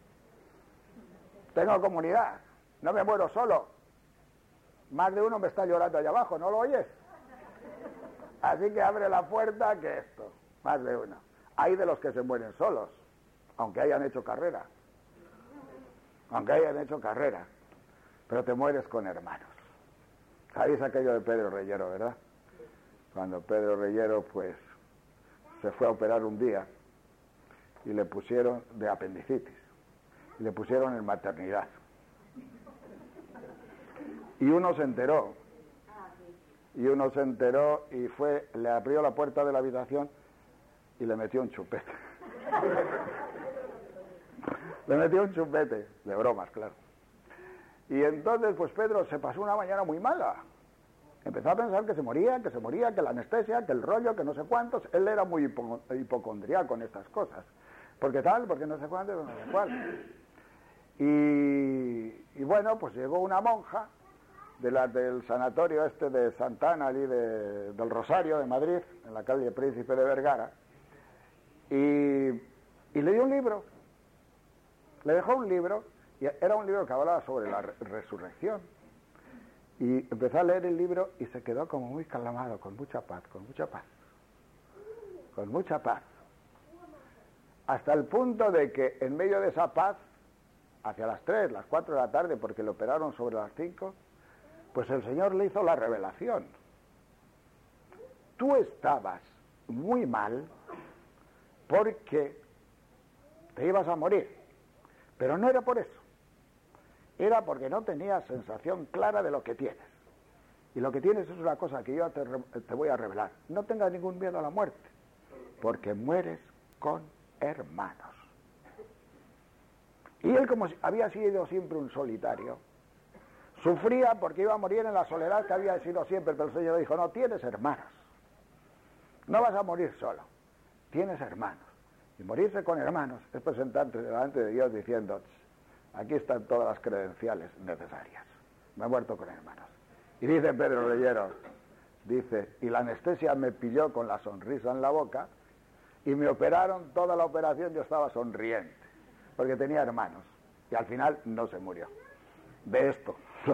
tengo comunidad, no me muero solo. Más de uno me está llorando allá abajo, ¿no lo oyes? Así que abre la puerta que esto, más de uno. Hay de los que se mueren solos, aunque hayan hecho carrera, aunque hayan hecho carrera, pero te mueres con hermanos. ¿Sabéis aquello de Pedro Reyero, verdad? Cuando Pedro Reyero, pues, se fue a operar un día y le pusieron de apendicitis, y le pusieron en maternidad. Y uno se enteró, y uno se enteró y fue, le abrió la puerta de la habitación y le metió un chupete. Le metió un chupete, de bromas, claro. Y entonces, pues Pedro se pasó una mañana muy mala. Empezó a pensar que se moría, que se moría, que la anestesia, que el rollo, que no sé cuántos. Él era muy hipo hipocondriaco en estas cosas. Porque tal, porque no sé cuánto, no sé cuál. Y, y bueno, pues llegó una monja de la, del sanatorio este de Santana, allí de, del Rosario, de Madrid, en la calle Príncipe de Vergara, y, y le dio un libro. Le dejó un libro, y era un libro que hablaba sobre la re resurrección. Y empezó a leer el libro y se quedó como muy calmado, con mucha paz, con mucha paz, con mucha paz. Hasta el punto de que en medio de esa paz, hacia las tres, las cuatro de la tarde, porque le operaron sobre las cinco, pues el Señor le hizo la revelación. Tú estabas muy mal porque te ibas a morir, pero no era por eso. Era porque no tenías sensación clara de lo que tienes. Y lo que tienes es una cosa que yo te, te voy a revelar. No tengas ningún miedo a la muerte, porque mueres con hermanos. Y él, como había sido siempre un solitario, sufría porque iba a morir en la soledad que había sido siempre, pero el Señor dijo, no, tienes hermanos. No vas a morir solo, tienes hermanos. Y morirse con hermanos es presentarte delante de Dios diciendo, aquí están todas las credenciales necesarias. Me he muerto con hermanos. Y dice Pedro Reyero, dice, y la anestesia me pilló con la sonrisa en la boca y me operaron toda la operación, yo estaba sonriente, porque tenía hermanos. Y al final no se murió. De esto.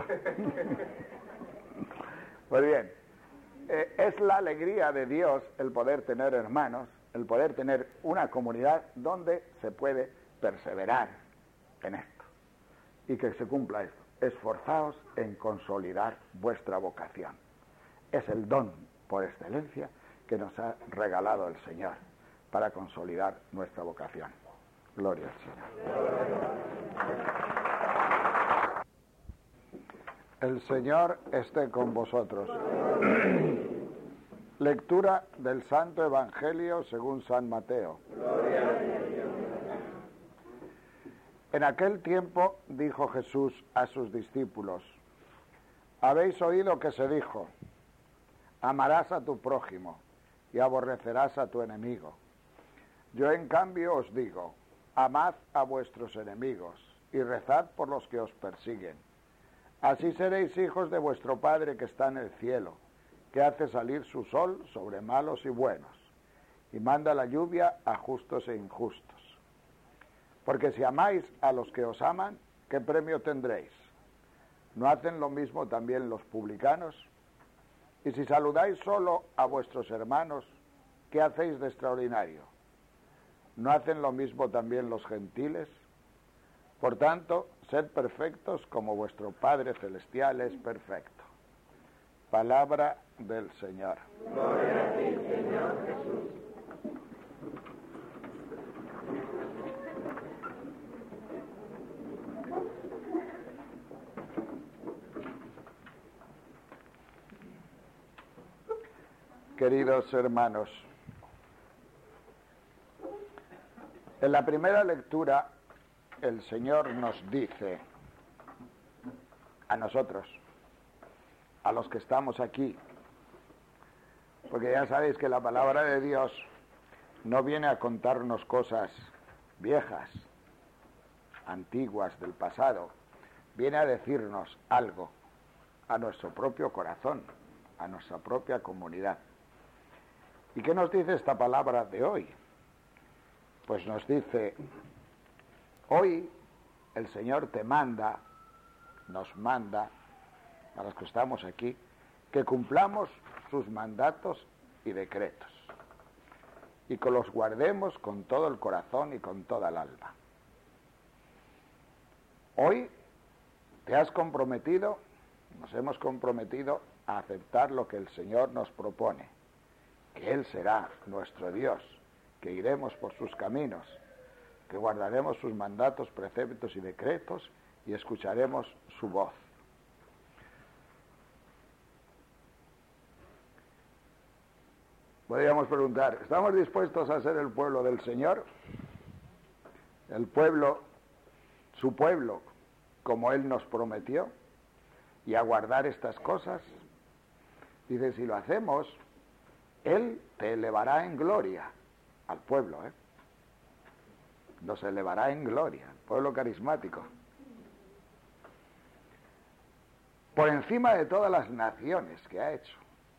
Pues bien, eh, es la alegría de Dios el poder tener hermanos, el poder tener una comunidad donde se puede perseverar en esto. Y que se cumpla esto. Esforzaos en consolidar vuestra vocación. Es el don por excelencia que nos ha regalado el Señor para consolidar nuestra vocación. Gloria al Señor. El Señor esté con vosotros. Lectura del Santo Evangelio según San Mateo. Gloria a Dios. En aquel tiempo dijo Jesús a sus discípulos, habéis oído que se dijo, amarás a tu prójimo y aborrecerás a tu enemigo. Yo en cambio os digo, amad a vuestros enemigos y rezad por los que os persiguen. Así seréis hijos de vuestro Padre que está en el cielo, que hace salir su sol sobre malos y buenos, y manda la lluvia a justos e injustos. Porque si amáis a los que os aman, ¿qué premio tendréis? ¿No hacen lo mismo también los publicanos? Y si saludáis solo a vuestros hermanos, ¿qué hacéis de extraordinario? ¿No hacen lo mismo también los gentiles? Por tanto, sed perfectos como vuestro Padre Celestial es perfecto. Palabra del Señor. Gloria a ti, Señor Jesús. Queridos hermanos, en la primera lectura el Señor nos dice a nosotros, a los que estamos aquí, porque ya sabéis que la palabra de Dios no viene a contarnos cosas viejas, antiguas, del pasado, viene a decirnos algo a nuestro propio corazón, a nuestra propia comunidad. ¿Y qué nos dice esta palabra de hoy? pues nos dice, hoy el Señor te manda, nos manda, a los que estamos aquí, que cumplamos sus mandatos y decretos, y que los guardemos con todo el corazón y con toda el alma. Hoy te has comprometido, nos hemos comprometido a aceptar lo que el Señor nos propone, que Él será nuestro Dios, que iremos por sus caminos, que guardaremos sus mandatos, preceptos y decretos y escucharemos su voz. Podríamos preguntar, ¿estamos dispuestos a ser el pueblo del Señor? El pueblo, su pueblo, como Él nos prometió, y a guardar estas cosas. Dice, si lo hacemos, Él te elevará en gloria al pueblo, ¿eh? Nos elevará en gloria, el pueblo carismático. Por encima de todas las naciones que ha hecho.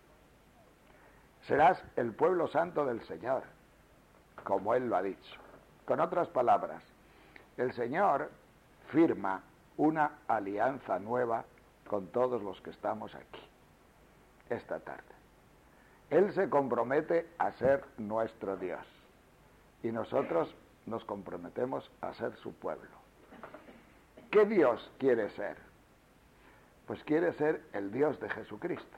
Serás el pueblo santo del Señor, como Él lo ha dicho. Con otras palabras, el Señor firma una alianza nueva con todos los que estamos aquí, esta tarde. Él se compromete a ser nuestro Dios y nosotros nos comprometemos a ser su pueblo. ¿Qué Dios quiere ser? Pues quiere ser el Dios de Jesucristo.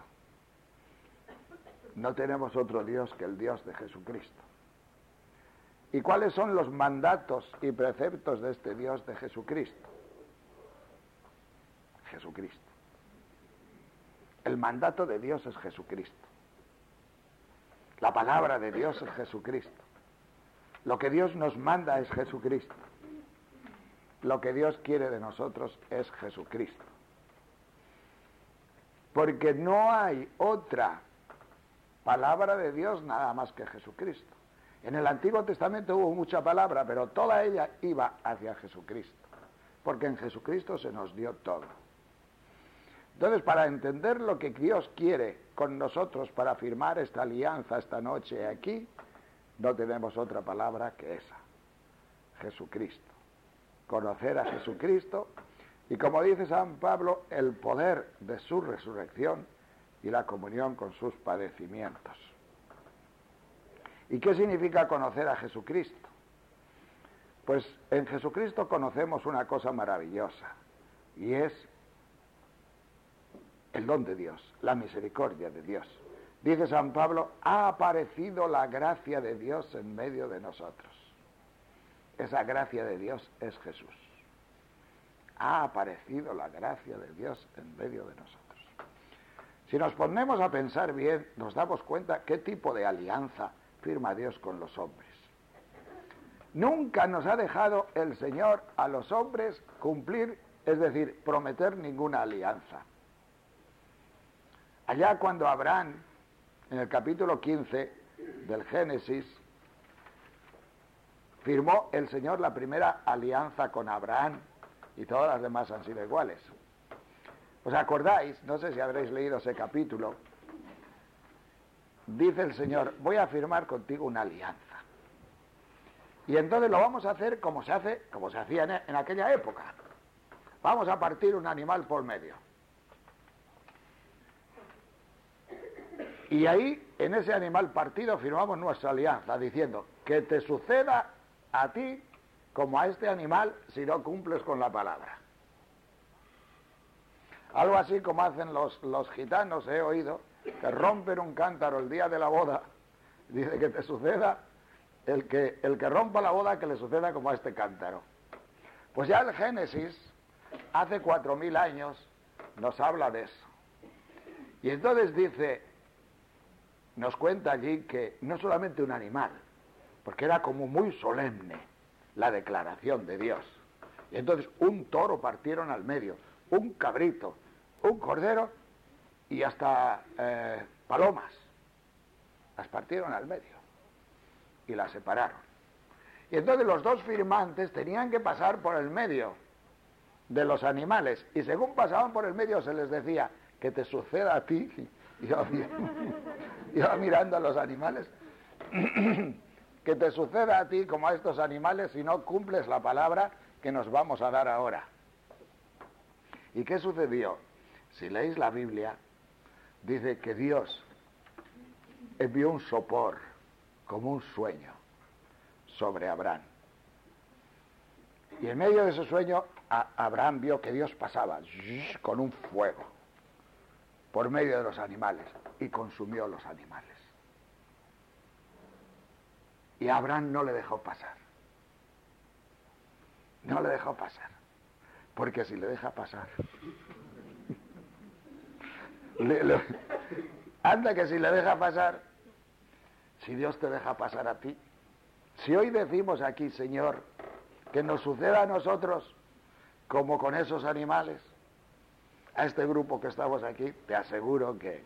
No tenemos otro Dios que el Dios de Jesucristo. ¿Y cuáles son los mandatos y preceptos de este Dios de Jesucristo? Jesucristo. El mandato de Dios es Jesucristo. La palabra de Dios es Jesucristo. Lo que Dios nos manda es Jesucristo. Lo que Dios quiere de nosotros es Jesucristo. Porque no hay otra palabra de Dios nada más que Jesucristo. En el Antiguo Testamento hubo mucha palabra, pero toda ella iba hacia Jesucristo, porque en Jesucristo se nos dio todo. Entonces, para entender lo que Dios quiere con nosotros para firmar esta alianza esta noche aquí, no tenemos otra palabra que esa, Jesucristo. Conocer a Jesucristo y, como dice San Pablo, el poder de su resurrección y la comunión con sus padecimientos. ¿Y qué significa conocer a Jesucristo? Pues en Jesucristo conocemos una cosa maravillosa, y es el don de Dios, la misericordia de Dios. Dice San Pablo, ha aparecido la gracia de Dios en medio de nosotros. Esa gracia de Dios es Jesús. Ha aparecido la gracia de Dios en medio de nosotros. Si nos ponemos a pensar bien, nos damos cuenta qué tipo de alianza firma Dios con los hombres. Nunca nos ha dejado el Señor a los hombres cumplir, es decir, prometer ninguna alianza. Allá cuando Abraham, en el capítulo quince del Génesis, firmó el Señor la primera alianza con Abraham, y todas las demás han sido iguales. ¿Os acordáis? No sé si habréis leído ese capítulo. Dice el Señor, voy a firmar contigo una alianza. Y entonces lo vamos a hacer como se hace, como se hacía en, en aquella época. Vamos a partir un animal por medio. Y ahí, en ese animal partido, firmamos nuestra alianza, diciendo que te suceda a ti como a este animal si no cumples con la palabra. Algo así como hacen los, los gitanos, he oído, que rompen un cántaro el día de la boda. Dice que te suceda, el que, el que rompa la boda, que le suceda como a este cántaro. Pues ya el Génesis, hace cuatro mil años, nos habla de eso. Y entonces dice, nos cuenta allí que no solamente un animal, porque era como muy solemne la declaración de Dios. Y entonces un toro partieron al medio, un cabrito, un cordero y hasta eh, palomas. Las partieron al medio y las separaron. Y entonces los dos firmantes tenían que pasar por el medio de los animales, y según pasaban por el medio se les decía que te suceda a ti. Y yo iba mirando a los animales que te suceda a ti como a estos animales si no cumples la palabra que nos vamos a dar ahora. ¿Y qué sucedió? Si leéis la Biblia, dice que Dios envió un sopor, como un sueño, sobre Abraham. Y en medio de ese sueño, a Abraham vio que Dios pasaba con un fuego por medio de los animales y consumió los animales. Y Abraham no le dejó pasar. No le dejó pasar. Porque si le deja pasar... le, le, anda que si le deja pasar, si Dios te deja pasar a ti. Si hoy decimos aquí, Señor, que nos suceda a nosotros como con esos animales, a este grupo que estamos aquí, te aseguro que...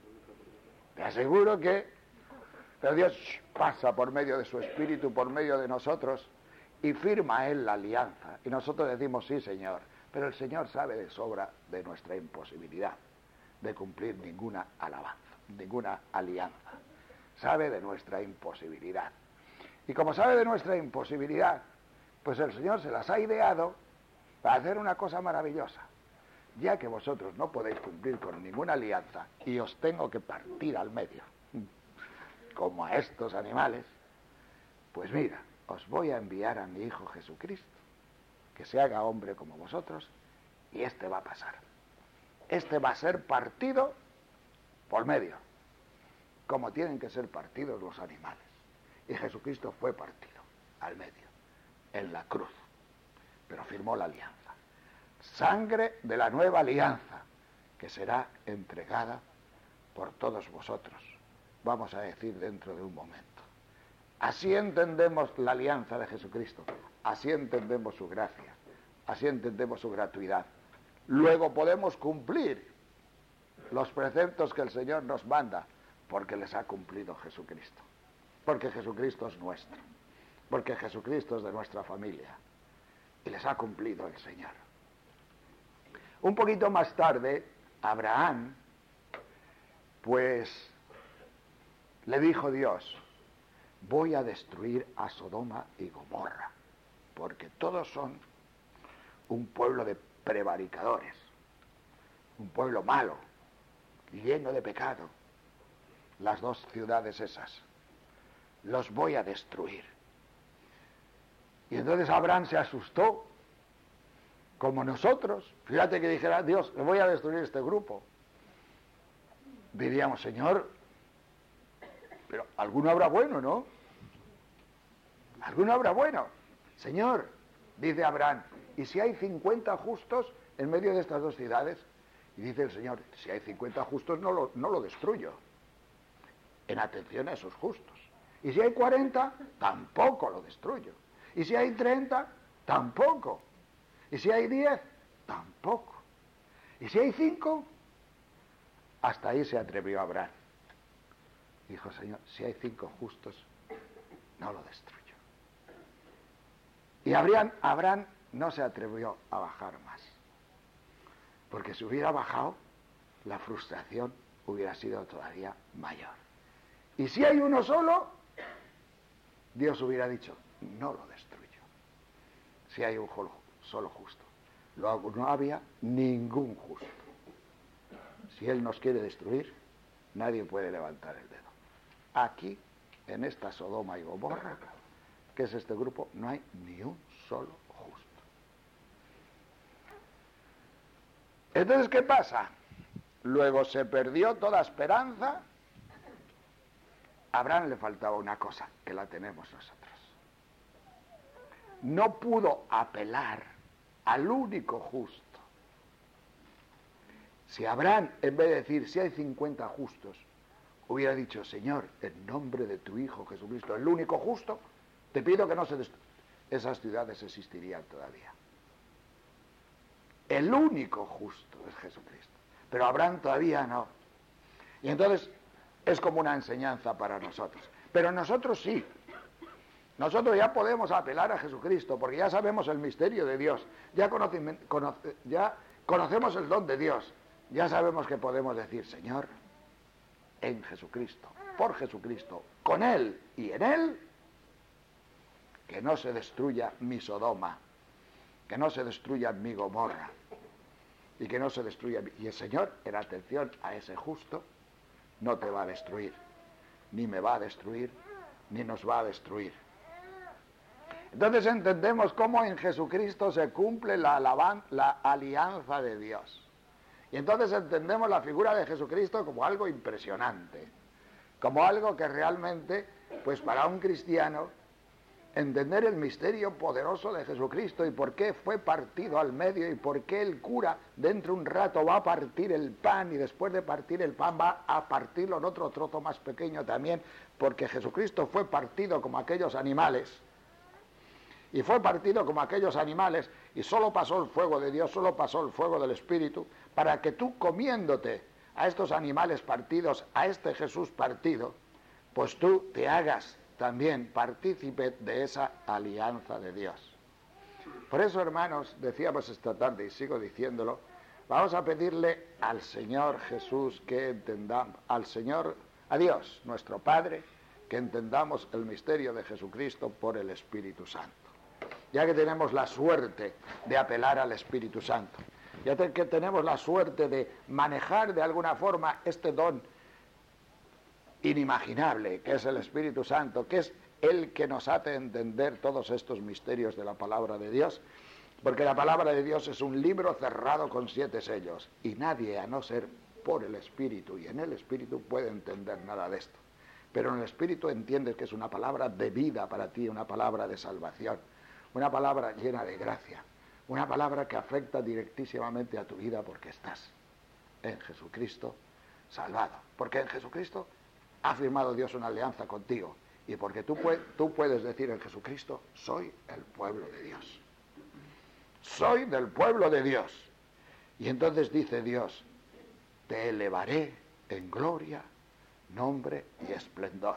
Te aseguro que... Pero Dios pasa por medio de su Espíritu, por medio de nosotros, y firma Él la alianza. Y nosotros decimos, sí, Señor, pero el Señor sabe de sobra de nuestra imposibilidad de cumplir ninguna alabanza, ninguna alianza. Sabe de nuestra imposibilidad. Y como sabe de nuestra imposibilidad, pues el Señor se las ha ideado para hacer una cosa maravillosa. Ya que vosotros no podéis cumplir con ninguna alianza y os tengo que partir al medio, como a estos animales, pues mira, os voy a enviar a mi Hijo Jesucristo, que se haga hombre como vosotros, y este va a pasar. Este va a ser partido por medio, como tienen que ser partidos los animales. Y Jesucristo fue partido al medio, en la cruz, pero firmó la alianza. Sangre de la nueva alianza, que será entregada por todos vosotros, vamos a decir dentro de un momento. Así entendemos la alianza de Jesucristo, así entendemos su gracia, así entendemos su gratuidad. Luego podemos cumplir los preceptos que el Señor nos manda, porque les ha cumplido Jesucristo, porque Jesucristo es nuestro, porque Jesucristo es de nuestra familia, y les ha cumplido el Señor. Un poquito más tarde, Abraham, pues, le dijo Dios, voy a destruir a Sodoma y Gomorra, porque todos son un pueblo de prevaricadores, un pueblo malo, lleno de pecado. Las dos ciudades esas, los voy a destruir. Y entonces Abraham se asustó, como nosotros. Fíjate que dijera Dios, le voy a destruir este grupo. Diríamos, Señor, pero alguno habrá bueno, ¿no? Alguno habrá bueno. Señor, dice Abraham, ¿y si hay cincuenta justos en medio de estas dos ciudades? Y dice el Señor, si hay cincuenta justos no lo, no lo destruyo. En atención a esos justos. Y si hay cuarenta, tampoco lo destruyo. Y si hay treinta, tampoco. Y si hay diez, tampoco. Y si hay cinco, hasta ahí se atrevió Abraham. Dijo, Señor, si hay cinco justos, no lo destruyo. Y Abraham, Abraham no se atrevió a bajar más. Porque si hubiera bajado, la frustración hubiera sido todavía mayor. Y si hay uno solo, Dios hubiera dicho, no lo destruyo. Si hay un solo justo. Luego no había ningún justo. Si Él nos quiere destruir, nadie puede levantar el dedo. Aquí, en esta Sodoma y Gomorra, que es este grupo, no hay ni un solo justo. Entonces, ¿qué pasa? Luego se perdió toda esperanza. A Abraham le faltaba una cosa, que la tenemos nosotros. No pudo apelar al único justo. Si Abraham, en vez de decir, si hay cincuenta justos, hubiera dicho, Señor, en nombre de tu Hijo Jesucristo, el único justo, te pido que no se destruyan. Esas ciudades existirían todavía. El único justo es Jesucristo. Pero Abraham todavía no. Y entonces es como una enseñanza para nosotros. Pero nosotros sí. Nosotros ya podemos apelar a Jesucristo, porque ya sabemos el misterio de Dios. Ya, conoce, conoce, ya conocemos el don de Dios. Ya sabemos que podemos decir, Señor, en Jesucristo, por Jesucristo, con Él y en Él, que no se destruya mi Sodoma, que no se destruya mi Gomorra, y que no se destruya. Y el Señor, en atención a ese justo, no te va a destruir, ni me va a destruir, ni nos va a destruir. Entonces entendemos cómo en Jesucristo se cumple la, alaban, la alianza de Dios. Y entonces entendemos la figura de Jesucristo como algo impresionante, como algo que realmente, pues para un cristiano, entender el misterio poderoso de Jesucristo y por qué fue partido al medio y por qué el cura dentro de un rato va a partir el pan y después de partir el pan va a partirlo en otro trozo más pequeño también, porque Jesucristo fue partido como aquellos animales. Y fue partido como aquellos animales y solo pasó el fuego de Dios, solo pasó el fuego del Espíritu, para que tú comiéndote a estos animales partidos, a este Jesús partido, pues tú te hagas también partícipe de esa alianza de Dios. Por eso, hermanos, decíamos esta tarde y sigo diciéndolo, vamos a pedirle al Señor Jesús que entendamos, al Señor, a Dios, nuestro Padre, que entendamos el misterio de Jesucristo por el Espíritu Santo. Ya que tenemos la suerte de apelar al Espíritu Santo, ya que tenemos la suerte de manejar de alguna forma este don inimaginable que es el Espíritu Santo, que es el que nos hace entender todos estos misterios de la palabra de Dios, porque la palabra de Dios es un libro cerrado con siete sellos y nadie, a no ser por el Espíritu y en el Espíritu, puede entender nada de esto. Pero en el Espíritu entiendes que es una palabra de vida para ti, una palabra de salvación, una palabra llena de gracia, una palabra que afecta directísimamente a tu vida porque estás en Jesucristo salvado, porque en Jesucristo ha firmado Dios una alianza contigo y porque tú, puedes, tú puedes decir en Jesucristo, soy el pueblo de Dios, soy del pueblo de Dios. Y entonces dice Dios, te elevaré en gloria, nombre y esplendor,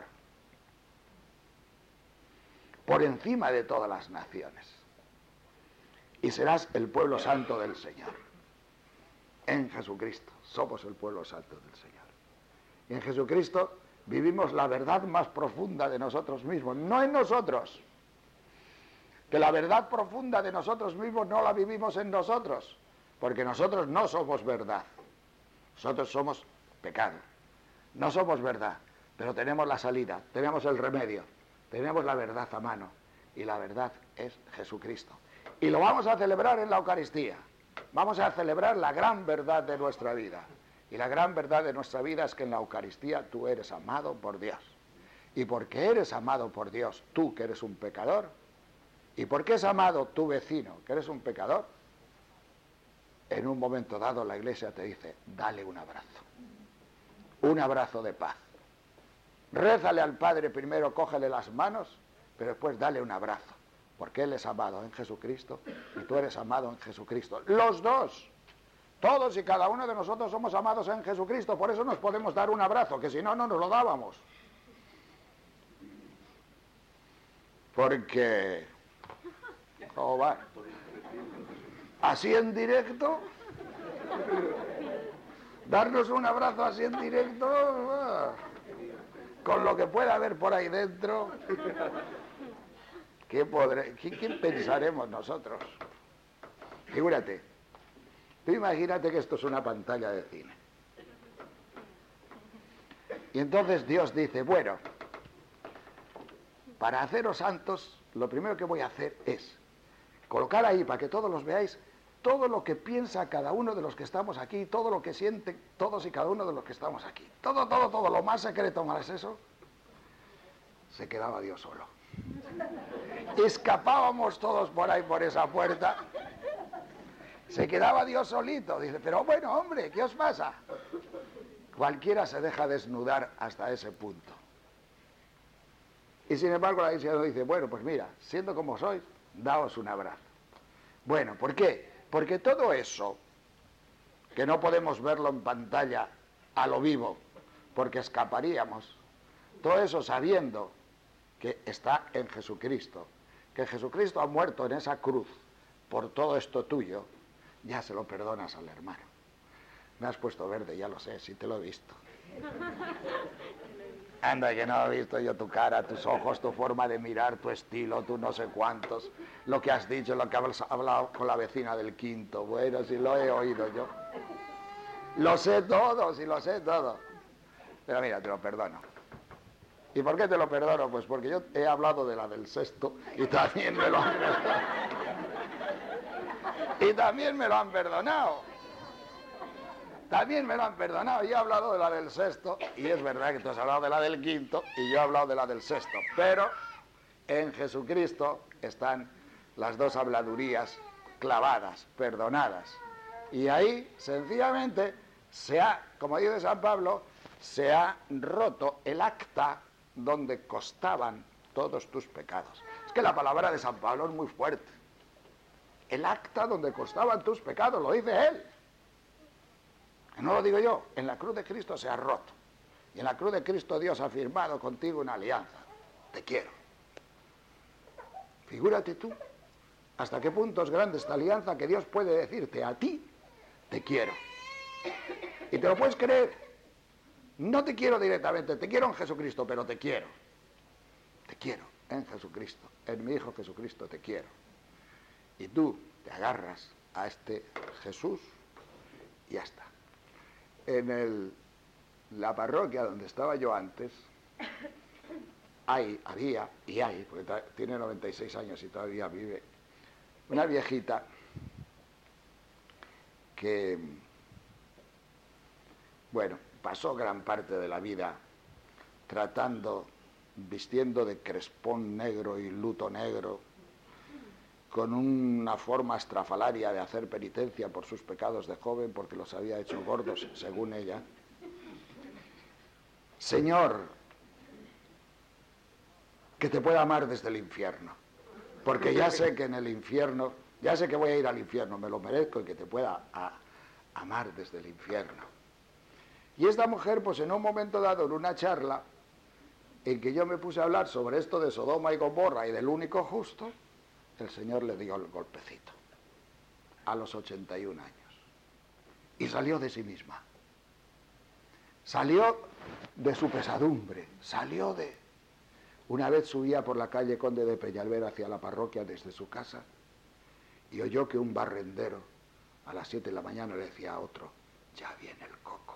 por encima de todas las naciones, y serás el pueblo santo del Señor. En Jesucristo somos el pueblo santo del Señor. Y en Jesucristo vivimos la verdad más profunda de nosotros mismos, no en nosotros, que la verdad profunda de nosotros mismos no la vivimos en nosotros, porque nosotros no somos verdad, nosotros somos pecado, no somos verdad, pero tenemos la salida, tenemos el remedio, tenemos la verdad a mano, y la verdad es Jesucristo. Y lo vamos a celebrar en la Eucaristía, vamos a celebrar la gran verdad de nuestra vida. Y la gran verdad de nuestra vida es que en la Eucaristía tú eres amado por Dios. Y porque eres amado por Dios, tú que eres un pecador, y porque es amado tu vecino, que eres un pecador, en un momento dado la Iglesia te dice, dale un abrazo, un abrazo de paz. Rézale al Padre primero, cógele las manos, pero después dale un abrazo, porque Él es amado en Jesucristo y tú eres amado en Jesucristo. Los dos, todos y cada uno de nosotros somos amados en Jesucristo, por eso nos podemos dar un abrazo, que si no, no nos lo dábamos. Porque, ¿cómo va? Así en directo, darnos un abrazo así en directo, ah, con lo que pueda haber por ahí dentro, ¿qué, podré, qué, qué pensaremos nosotros? Figúrate, tú imagínate que esto es una pantalla de cine. Y entonces Dios dice, bueno, para haceros santos, lo primero que voy a hacer es colocar ahí, para que todos los veáis, todo lo que piensa cada uno de los que estamos aquí, todo lo que sienten todos y cada uno de los que estamos aquí. Todo, todo, todo, lo más secreto, más eso, se quedaba Dios solo. Escapábamos todos por ahí, por esa puerta. Se quedaba Dios solito. Dice, pero bueno, hombre, ¿qué os pasa? Cualquiera se deja desnudar hasta ese punto. Y sin embargo la Iglesia dice, bueno, pues mira, siendo como sois, daos un abrazo. Bueno, ¿por qué? Porque todo eso, que no podemos verlo en pantalla a lo vivo, porque escaparíamos, todo eso sabiendo que está en Jesucristo, que Jesucristo ha muerto en esa cruz por todo esto tuyo, ya se lo perdonas al hermano. Me has puesto verde, ya lo sé, sí te lo he visto. Anda, que no he visto yo tu cara, tus ojos, tu forma de mirar, tu estilo, tu no sé cuántos, lo que has dicho, lo que has hablado con la vecina del quinto. Bueno, si lo he oído yo. Lo sé todo, si lo sé todo. Pero mira, te lo perdono. ¿Y por qué te lo perdono? Pues porque yo he hablado de la del sexto y también me lo han perdonado. Y también me lo han perdonado. También me lo han perdonado. Yo he hablado de la del sexto, y es verdad que tú has hablado de la del quinto, y yo he hablado de la del sexto. Pero en Jesucristo están las dos habladurías clavadas, perdonadas. Y ahí, sencillamente, se ha, como dice San Pablo, se ha roto el acta donde constaban todos tus pecados. Es que la palabra de San Pablo es muy fuerte. El acta donde constaban tus pecados, lo dice él. No lo digo yo, en la cruz de Cristo se ha roto. Y en la cruz de Cristo Dios ha firmado contigo una alianza. Te quiero. Figúrate tú hasta qué punto es grande esta alianza que Dios puede decirte a ti, te quiero. Y te lo puedes creer. No te quiero directamente, te quiero en Jesucristo, pero te quiero. Te quiero en Jesucristo, en mi Hijo Jesucristo te quiero. Y tú te agarras a este Jesús y ya está. En el, la parroquia donde estaba yo antes, hay, había, y hay, porque tiene noventa y seis años y todavía vive, una viejita que, bueno, pasó gran parte de la vida tratando, vistiendo de crespón negro y luto negro, con una forma estrafalaria de hacer penitencia por sus pecados de joven, porque los había hecho gordos, según ella. Señor, que te pueda amar desde el infierno, porque ya sé que en el infierno, ya sé que voy a ir al infierno, me lo merezco, y que te pueda a, amar desde el infierno. Y esta mujer, pues en un momento dado, en una charla, en que yo me puse a hablar sobre esto de Sodoma y Gomorra y del único justo, el Señor le dio el golpecito, a los ochenta y un años, y salió de sí misma, salió de su pesadumbre, salió de... Una vez subía por la calle Conde de Peñalver hacia la parroquia desde su casa, y oyó que un barrendero a las siete de la mañana le decía a otro, ya viene el coco.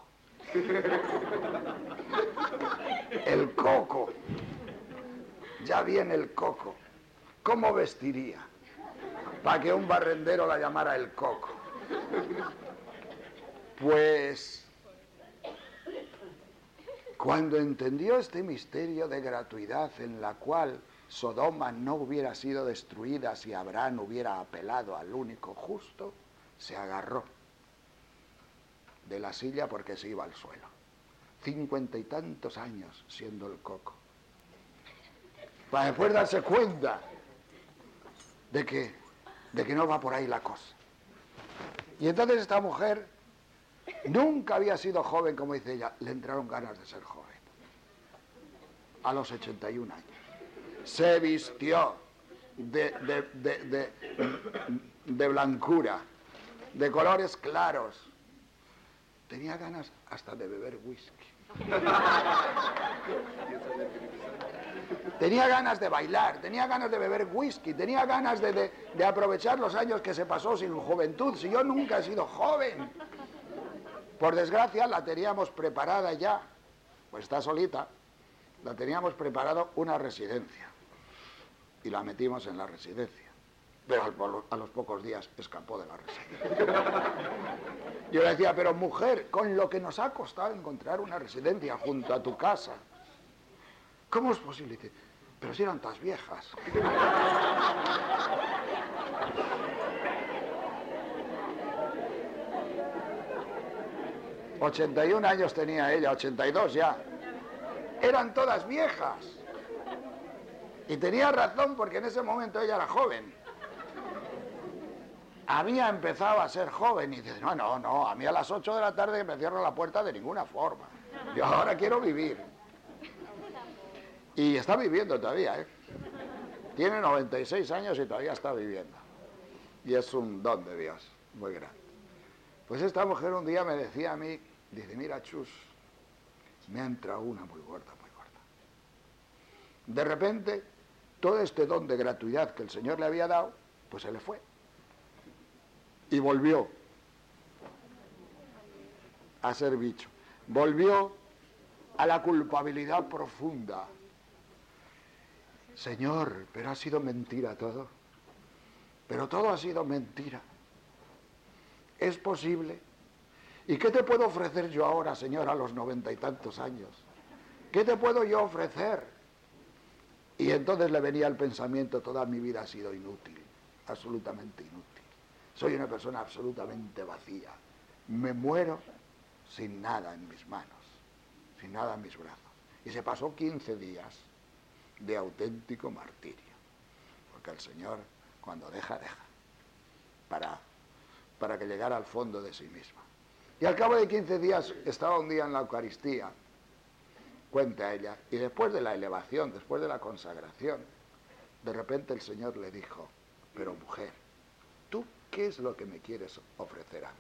El coco, ya viene el coco. ¿Cómo vestiría para que un barrendero la llamara el coco? Pues cuando entendió este misterio de gratuidad en la cual Sodoma no hubiera sido destruida si Abraham hubiera apelado al único justo, se agarró de la silla porque se iba al suelo. Cincuenta y tantos años siendo el coco, para después darse cuenta de que, de que no va por ahí la cosa. Y entonces esta mujer nunca había sido joven, como dice ella, le entraron ganas de ser joven. A los ochenta y un años. Se vistió de, de, de, de, de blancura, de colores claros. Tenía ganas hasta de beber whisky. Tenía ganas de bailar, tenía ganas de beber whisky, tenía ganas de, de, de aprovechar los años que se pasó sin juventud. Si yo nunca he sido joven. Por desgracia la teníamos preparada ya, pues está solita, la teníamos preparado una residencia. Y la metimos en la residencia. Pero a los pocos días escapó de la residencia. Yo le decía, pero mujer, con lo que nos ha costado encontrar una residencia junto a tu casa, ¿cómo es posible? Dice, pero si eran tan viejas. ochenta y un años tenía ella, ochenta y dos ya. Eran todas viejas. Y tenía razón porque en ese momento ella era joven. Había empezado a ser joven y dice, no, no, no, a mí a las ocho de la tarde me cierro la puerta de ninguna forma. Yo ahora quiero vivir. Y está viviendo todavía, ¿eh? Tiene noventa y seis años y todavía está viviendo. Y es un don de Dios, muy grande. Pues esta mujer un día me decía a mí, dice, mira, Chus, me ha entrado una muy gorda, muy gorda. De repente, todo este don de gratuidad que el Señor le había dado, pues se le fue. Y volvió a ser bicho. Volvió a la culpabilidad profunda. Señor, pero ha sido mentira todo. Pero todo ha sido mentira. ¿Es posible? ¿Y qué te puedo ofrecer yo ahora, Señor, a los noventa y tantos años? ¿Qué te puedo yo ofrecer? Y entonces le venía el pensamiento, toda mi vida ha sido inútil, absolutamente inútil. Soy una persona absolutamente vacía. Me muero sin nada en mis manos, sin nada en mis brazos. Y se pasó quince días de auténtico martirio. Porque el Señor, cuando deja, deja. Para, para que llegara al fondo de sí misma. Y al cabo de quince días estaba un día en la Eucaristía, cuenta ella, y después de la elevación, después de la consagración, de repente el Señor le dijo, pero mujer, ¿tú qué es lo que me quieres ofrecer a mí?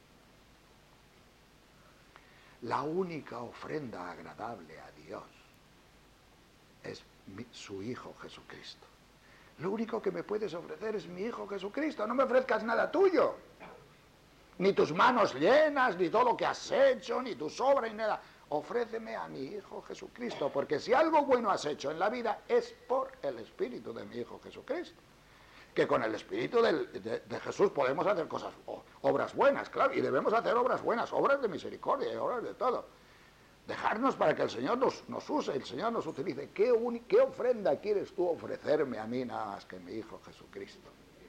La única ofrenda agradable a Dios es mi, su Hijo Jesucristo. Lo único que me puedes ofrecer es mi Hijo Jesucristo, no me ofrezcas nada tuyo. Ni tus manos llenas, ni todo lo que has hecho, ni tus obras, ni nada. Ofréceme a mi Hijo Jesucristo, porque si algo bueno has hecho en la vida es por el Espíritu de mi Hijo Jesucristo. Que con el Espíritu de, de, de Jesús podemos hacer cosas, obras buenas, claro, y debemos hacer obras buenas, obras de misericordia, obras de todo. Dejarnos para que el Señor nos, nos use, el Señor nos utilice. ¿Qué, un, ¿Qué ofrenda quieres tú ofrecerme a mí nada más que mi Hijo Jesucristo?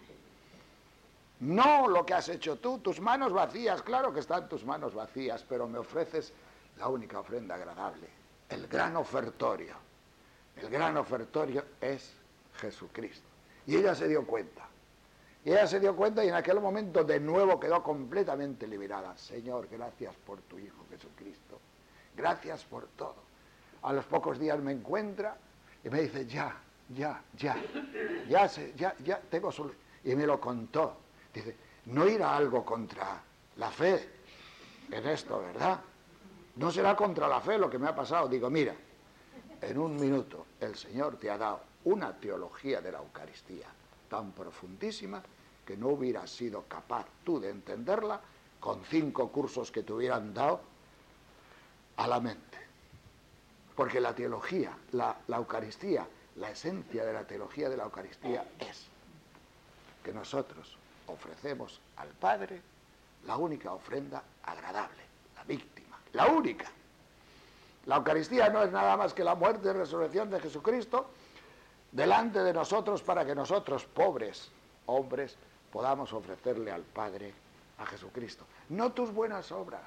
No lo que has hecho tú, tus manos vacías, claro que están tus manos vacías, pero me ofreces la única ofrenda agradable, el gran ofertorio. El gran ofertorio es Jesucristo. Y ella se dio cuenta. Y ella se dio cuenta y en aquel momento de nuevo quedó completamente liberada. Señor, gracias por tu Hijo Jesucristo. Gracias por todo. A los pocos días me encuentra y me dice, ya, ya, ya, ya, sé, ya, ya, tengo solución. Y me lo contó. Dice, no irá algo contra la fe en esto, ¿verdad? No será contra la fe lo que me ha pasado. Digo, mira, en un minuto el Señor te ha dado una teología de la Eucaristía tan profundísima que no hubieras sido capaz tú de entenderla con cinco cursos que te hubieran dado a la mente. Porque la teología, la, la Eucaristía, la esencia de la teología de la Eucaristía es que nosotros ofrecemos al Padre la única ofrenda agradable, la víctima, la única. La Eucaristía no es nada más que la muerte y resurrección de Jesucristo delante de nosotros para que nosotros, pobres hombres, podamos ofrecerle al Padre a Jesucristo. No tus buenas obras,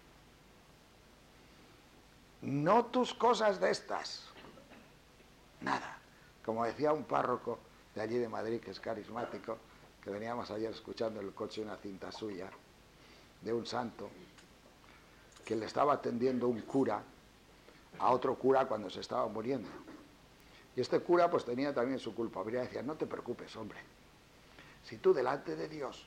no tus cosas de estas, nada. Como decía un párroco de allí de Madrid, que es carismático, que veníamos ayer escuchando en el coche una cinta suya, de un santo, que le estaba atendiendo un cura a otro cura cuando se estaba muriendo. Y este cura pues tenía también su culpabilidad, decía, no te preocupes, hombre, si tú delante de Dios,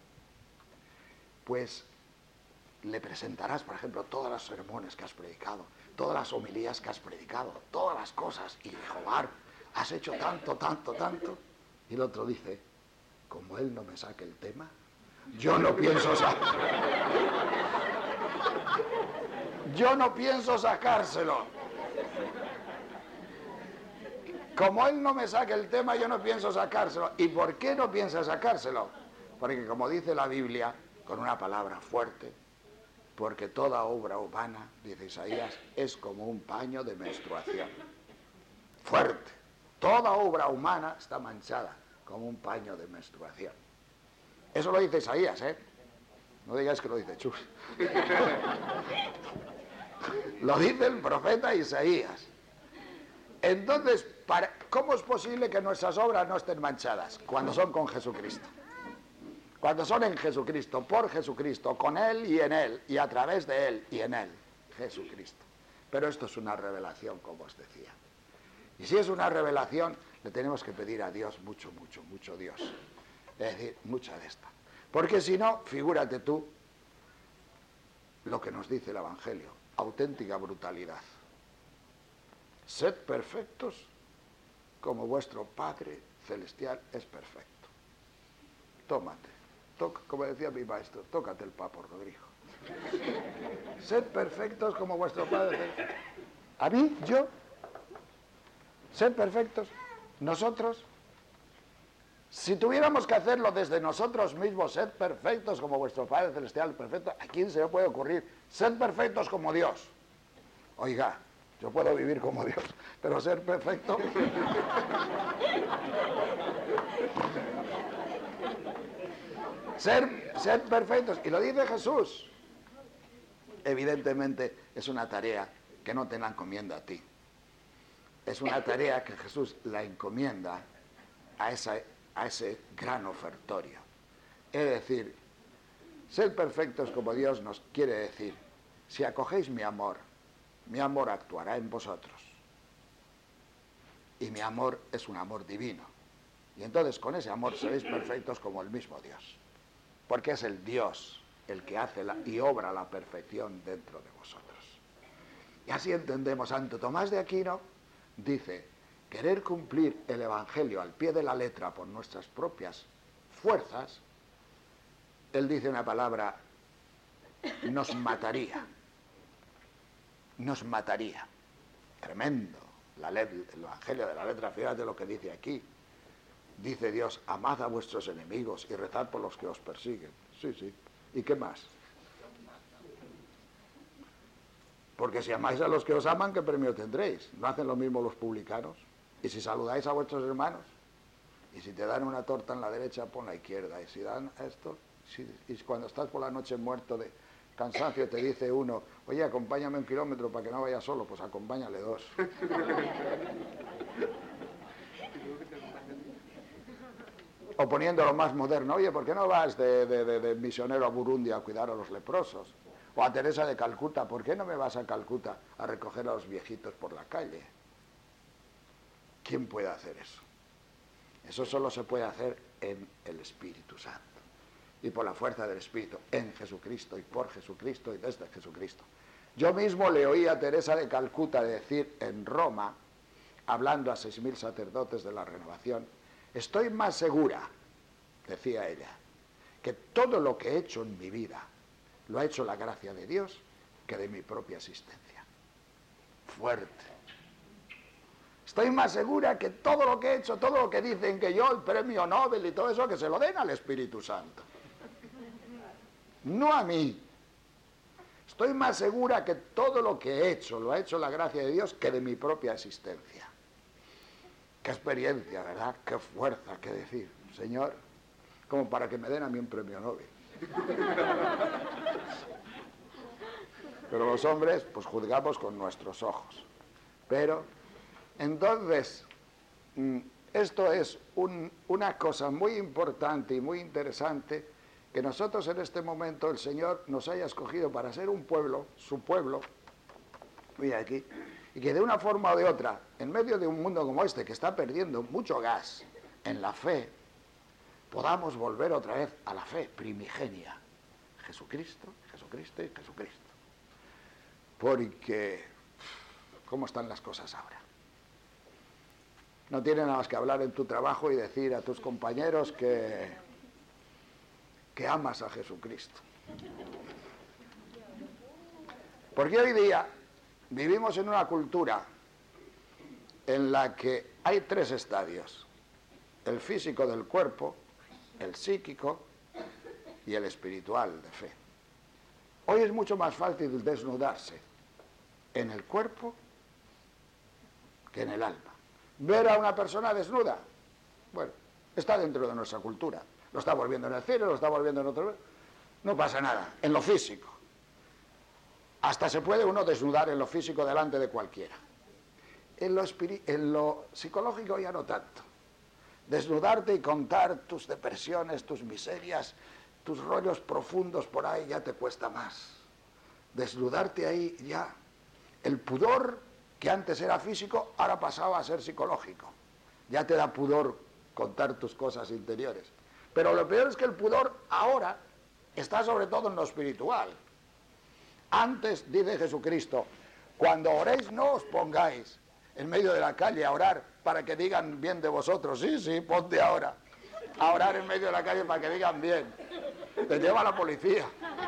pues le presentarás, por ejemplo, todos los sermones que has predicado, todas las homilías que has predicado, todas las cosas, y Jehová, has hecho tanto, tanto, tanto, y el otro dice, como él no me saque el tema, yo no pienso sacar. Yo no pienso sacárselo. Como él no me saque el tema, yo no pienso sacárselo. ¿Y por qué no piensa sacárselo? Porque como dice la Biblia, con una palabra fuerte, porque toda obra humana, dice Isaías, es como un paño de menstruación. Fuerte. Toda obra humana está manchada como un paño de menstruación. Eso lo dice Isaías, ¿eh? No digáis que lo dice Chus. Lo dice el profeta Isaías. Entonces, para, ¿cómo es posible que nuestras obras no estén manchadas? Cuando son con Jesucristo. Cuando son en Jesucristo, por Jesucristo, con Él y en Él, y a través de Él y en Él, Jesucristo. Pero esto es una revelación, como os decía. Y si es una revelación, le tenemos que pedir a Dios mucho, mucho, mucho Dios. Es decir, mucha de esta. Porque si no, figúrate tú lo que nos dice el Evangelio, auténtica brutalidad. Sed perfectos como vuestro Padre celestial es perfecto. Tómate, toca, como decía mi maestro, tócate el papo, Rodrigo. Sed perfectos como vuestro Padre celestial. ¿A mí? ¿Yo? ¿Sed perfectos? ¿Nosotros? Si tuviéramos que hacerlo desde nosotros mismos, sed perfectos como vuestro Padre celestial perfecto, ¿a quién se le puede ocurrir? Sed perfectos como Dios. Oiga, yo puedo vivir como Dios, pero ser perfecto... ser, ser perfectos, y lo dice Jesús. Evidentemente es una tarea que no te la encomienda a ti. Es una tarea que Jesús la encomienda a, esa, a ese gran ofertorio. Es decir, ser perfectos como Dios nos quiere decir, si acogéis mi amor, mi amor actuará en vosotros. Y mi amor es un amor divino. Y entonces con ese amor seréis perfectos como el mismo Dios. Porque es el Dios el que hace la, y obra la perfección dentro de vosotros. Y así entendemos, Santo Tomás de Aquino dice, querer cumplir el Evangelio al pie de la letra por nuestras propias fuerzas, él dice una palabra, nos mataría. Nos mataría. Tremendo. La le- el Evangelio de la letra, fíjate lo que dice aquí. Dice Dios, amad a vuestros enemigos y rezad por los que os persiguen. Sí, sí. ¿Y qué más? Porque si amáis a los que os aman, ¿qué premio tendréis? ¿No hacen lo mismo los publicanos? Y si saludáis a vuestros hermanos, y si te dan una torta en la derecha, pon la izquierda. Y si dan esto, si, y cuando estás por la noche muerto de cansancio, te dice uno, oye, acompáñame un kilómetro para que no vaya solo, pues acompáñale dos. O poniéndolo más moderno, oye, ¿por qué no vas de, de, de, de misionero a Burundi a cuidar a los leprosos? O a Teresa de Calcuta, ¿por qué no me vas a Calcuta a recoger a los viejitos por la calle? ¿Quién puede hacer eso? Eso solo se puede hacer en el Espíritu Santo. Y por la fuerza del Espíritu, en Jesucristo y por Jesucristo y desde Jesucristo. Yo mismo le oí a Teresa de Calcuta decir en Roma, hablando a seis mil sacerdotes de la renovación, estoy más segura, decía ella, que todo lo que he hecho en mi vida lo ha hecho la gracia de Dios que de mi propia existencia. Fuerte. Estoy más segura que todo lo que he hecho, todo lo que dicen que yo, el premio Nobel y todo eso, que se lo den al Espíritu Santo. No a mí. Estoy más segura que todo lo que he hecho lo ha hecho la gracia de Dios que de mi propia existencia. Qué experiencia, ¿verdad? Qué fuerza, qué decir. Señor, como para que me den a mí un premio Nobel. Pero los hombres, pues juzgamos con nuestros ojos. Pero, entonces, esto es un, una cosa muy importante y muy interesante, que nosotros en este momento el Señor nos haya escogido para ser un pueblo, su pueblo, mira aquí, y que de una forma o de otra, en medio de un mundo como este, que está perdiendo mucho gas en la fe, podamos volver otra vez a la fe primigenia. Jesucristo, Jesucristo y Jesucristo. Porque, ¿cómo están las cosas ahora? No tienes nada más que hablar en tu trabajo y decir a tus compañeros que, que amas a Jesucristo. Porque hoy día vivimos en una cultura en la que hay tres estadios: el físico del cuerpo, el psíquico y el espiritual de fe. Hoy es mucho más fácil desnudarse en el cuerpo que en el alma. Ver a una persona desnuda, bueno, está dentro de nuestra cultura. Lo estamos viendo en el cine, lo estamos viendo en otro... No pasa nada, en lo físico. Hasta se puede uno desnudar en lo físico delante de cualquiera. En lo, espiri- en lo psicológico ya no tanto. Desnudarte y contar tus depresiones, tus miserias, tus rollos profundos por ahí ya te cuesta más. Desnudarte ahí ya. El pudor que antes era físico, ahora pasaba a ser psicológico. Ya te da pudor contar tus cosas interiores. Pero lo peor es que el pudor ahora está sobre todo en lo espiritual. Antes, dice Jesucristo, cuando oréis no os pongáis en medio de la calle a orar para que digan bien de vosotros. Sí, sí, ponte ahora a orar en medio de la calle para que digan bien. Te lleva la policía.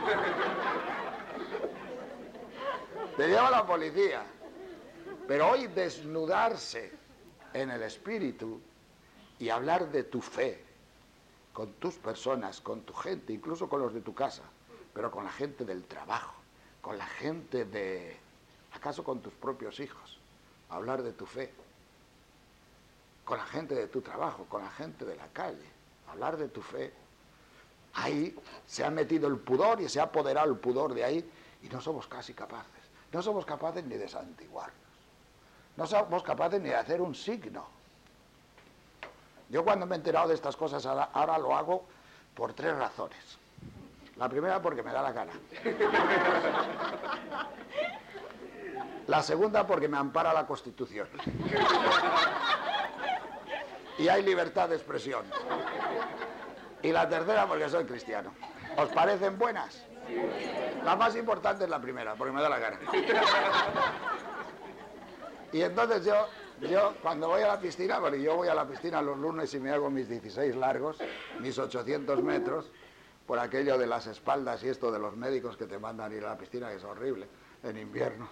Te lleva la policía. Pero hoy desnudarse en el espíritu y hablar de tu fe con tus personas, con tu gente, incluso con los de tu casa, pero con la gente del trabajo, con la gente de... ¿acaso con tus propios hijos? Hablar de tu fe. Con la gente de tu trabajo, con la gente de la calle. Hablar de tu fe. Ahí se ha metido el pudor y se ha apoderado el pudor de ahí y no somos casi capaces. No somos capaces ni de santiguarnos. No somos capaces ni de hacer un signo. Yo cuando me he enterado de estas cosas ahora, ahora lo hago por tres razones. La primera porque me da la gana. La segunda porque me ampara la Constitución. Y hay libertad de expresión. Y la tercera porque soy cristiano. ¿Os parecen buenas? La más importante es la primera, porque me da la gana. Y entonces yo, yo cuando voy a la piscina, porque yo voy a la piscina los lunes y me hago mis dieciséis largos, mis ochocientos metros, por aquello de las espaldas y esto de los médicos que te mandan ir a la piscina, que es horrible, en invierno.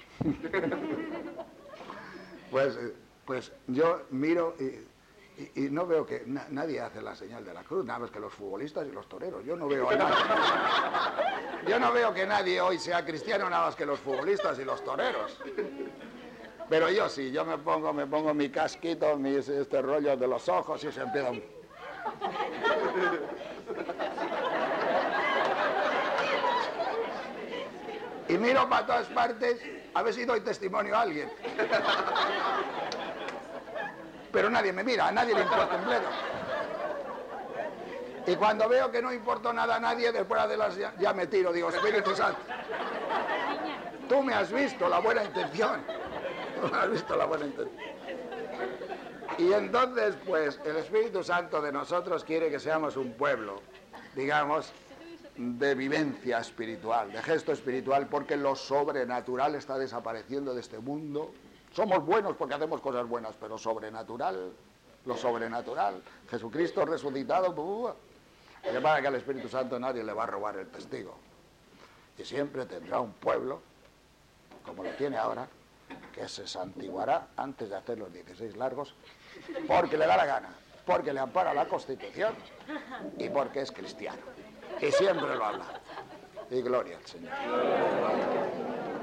Pues, pues yo miro y... Y, y no veo que na, nadie hace la señal de la cruz, nada más que los futbolistas y los toreros. Yo no veo a nadie. Yo no veo que nadie hoy sea cristiano, nada más que los futbolistas y los toreros. Pero yo sí, yo me pongo, me pongo mi casquito, mis este rollo de los ojos y se empieza. Y miro para todas partes a ver si doy testimonio a alguien. Pero nadie me mira, a nadie le importa un bledo. Y cuando veo que no importa nada a nadie, después de las ya, ya me tiro, digo, Espíritu Santo, tú me has visto la buena intención. Tú me has visto la buena intención. Y entonces, pues, el Espíritu Santo de nosotros quiere que seamos un pueblo, digamos, de vivencia espiritual, de gesto espiritual, porque lo sobrenatural está desapareciendo de este mundo. Somos buenos porque hacemos cosas buenas, pero sobrenatural, lo sobrenatural, Jesucristo resucitado, uh, que para que al Espíritu Santo nadie le va a robar el testigo. Y siempre tendrá un pueblo, como lo tiene ahora, que se santiguará antes de hacer los dieciséis largos, porque le da la gana, porque le ampara la Constitución y porque es cristiano. Y siempre lo habla. Y gloria al Señor.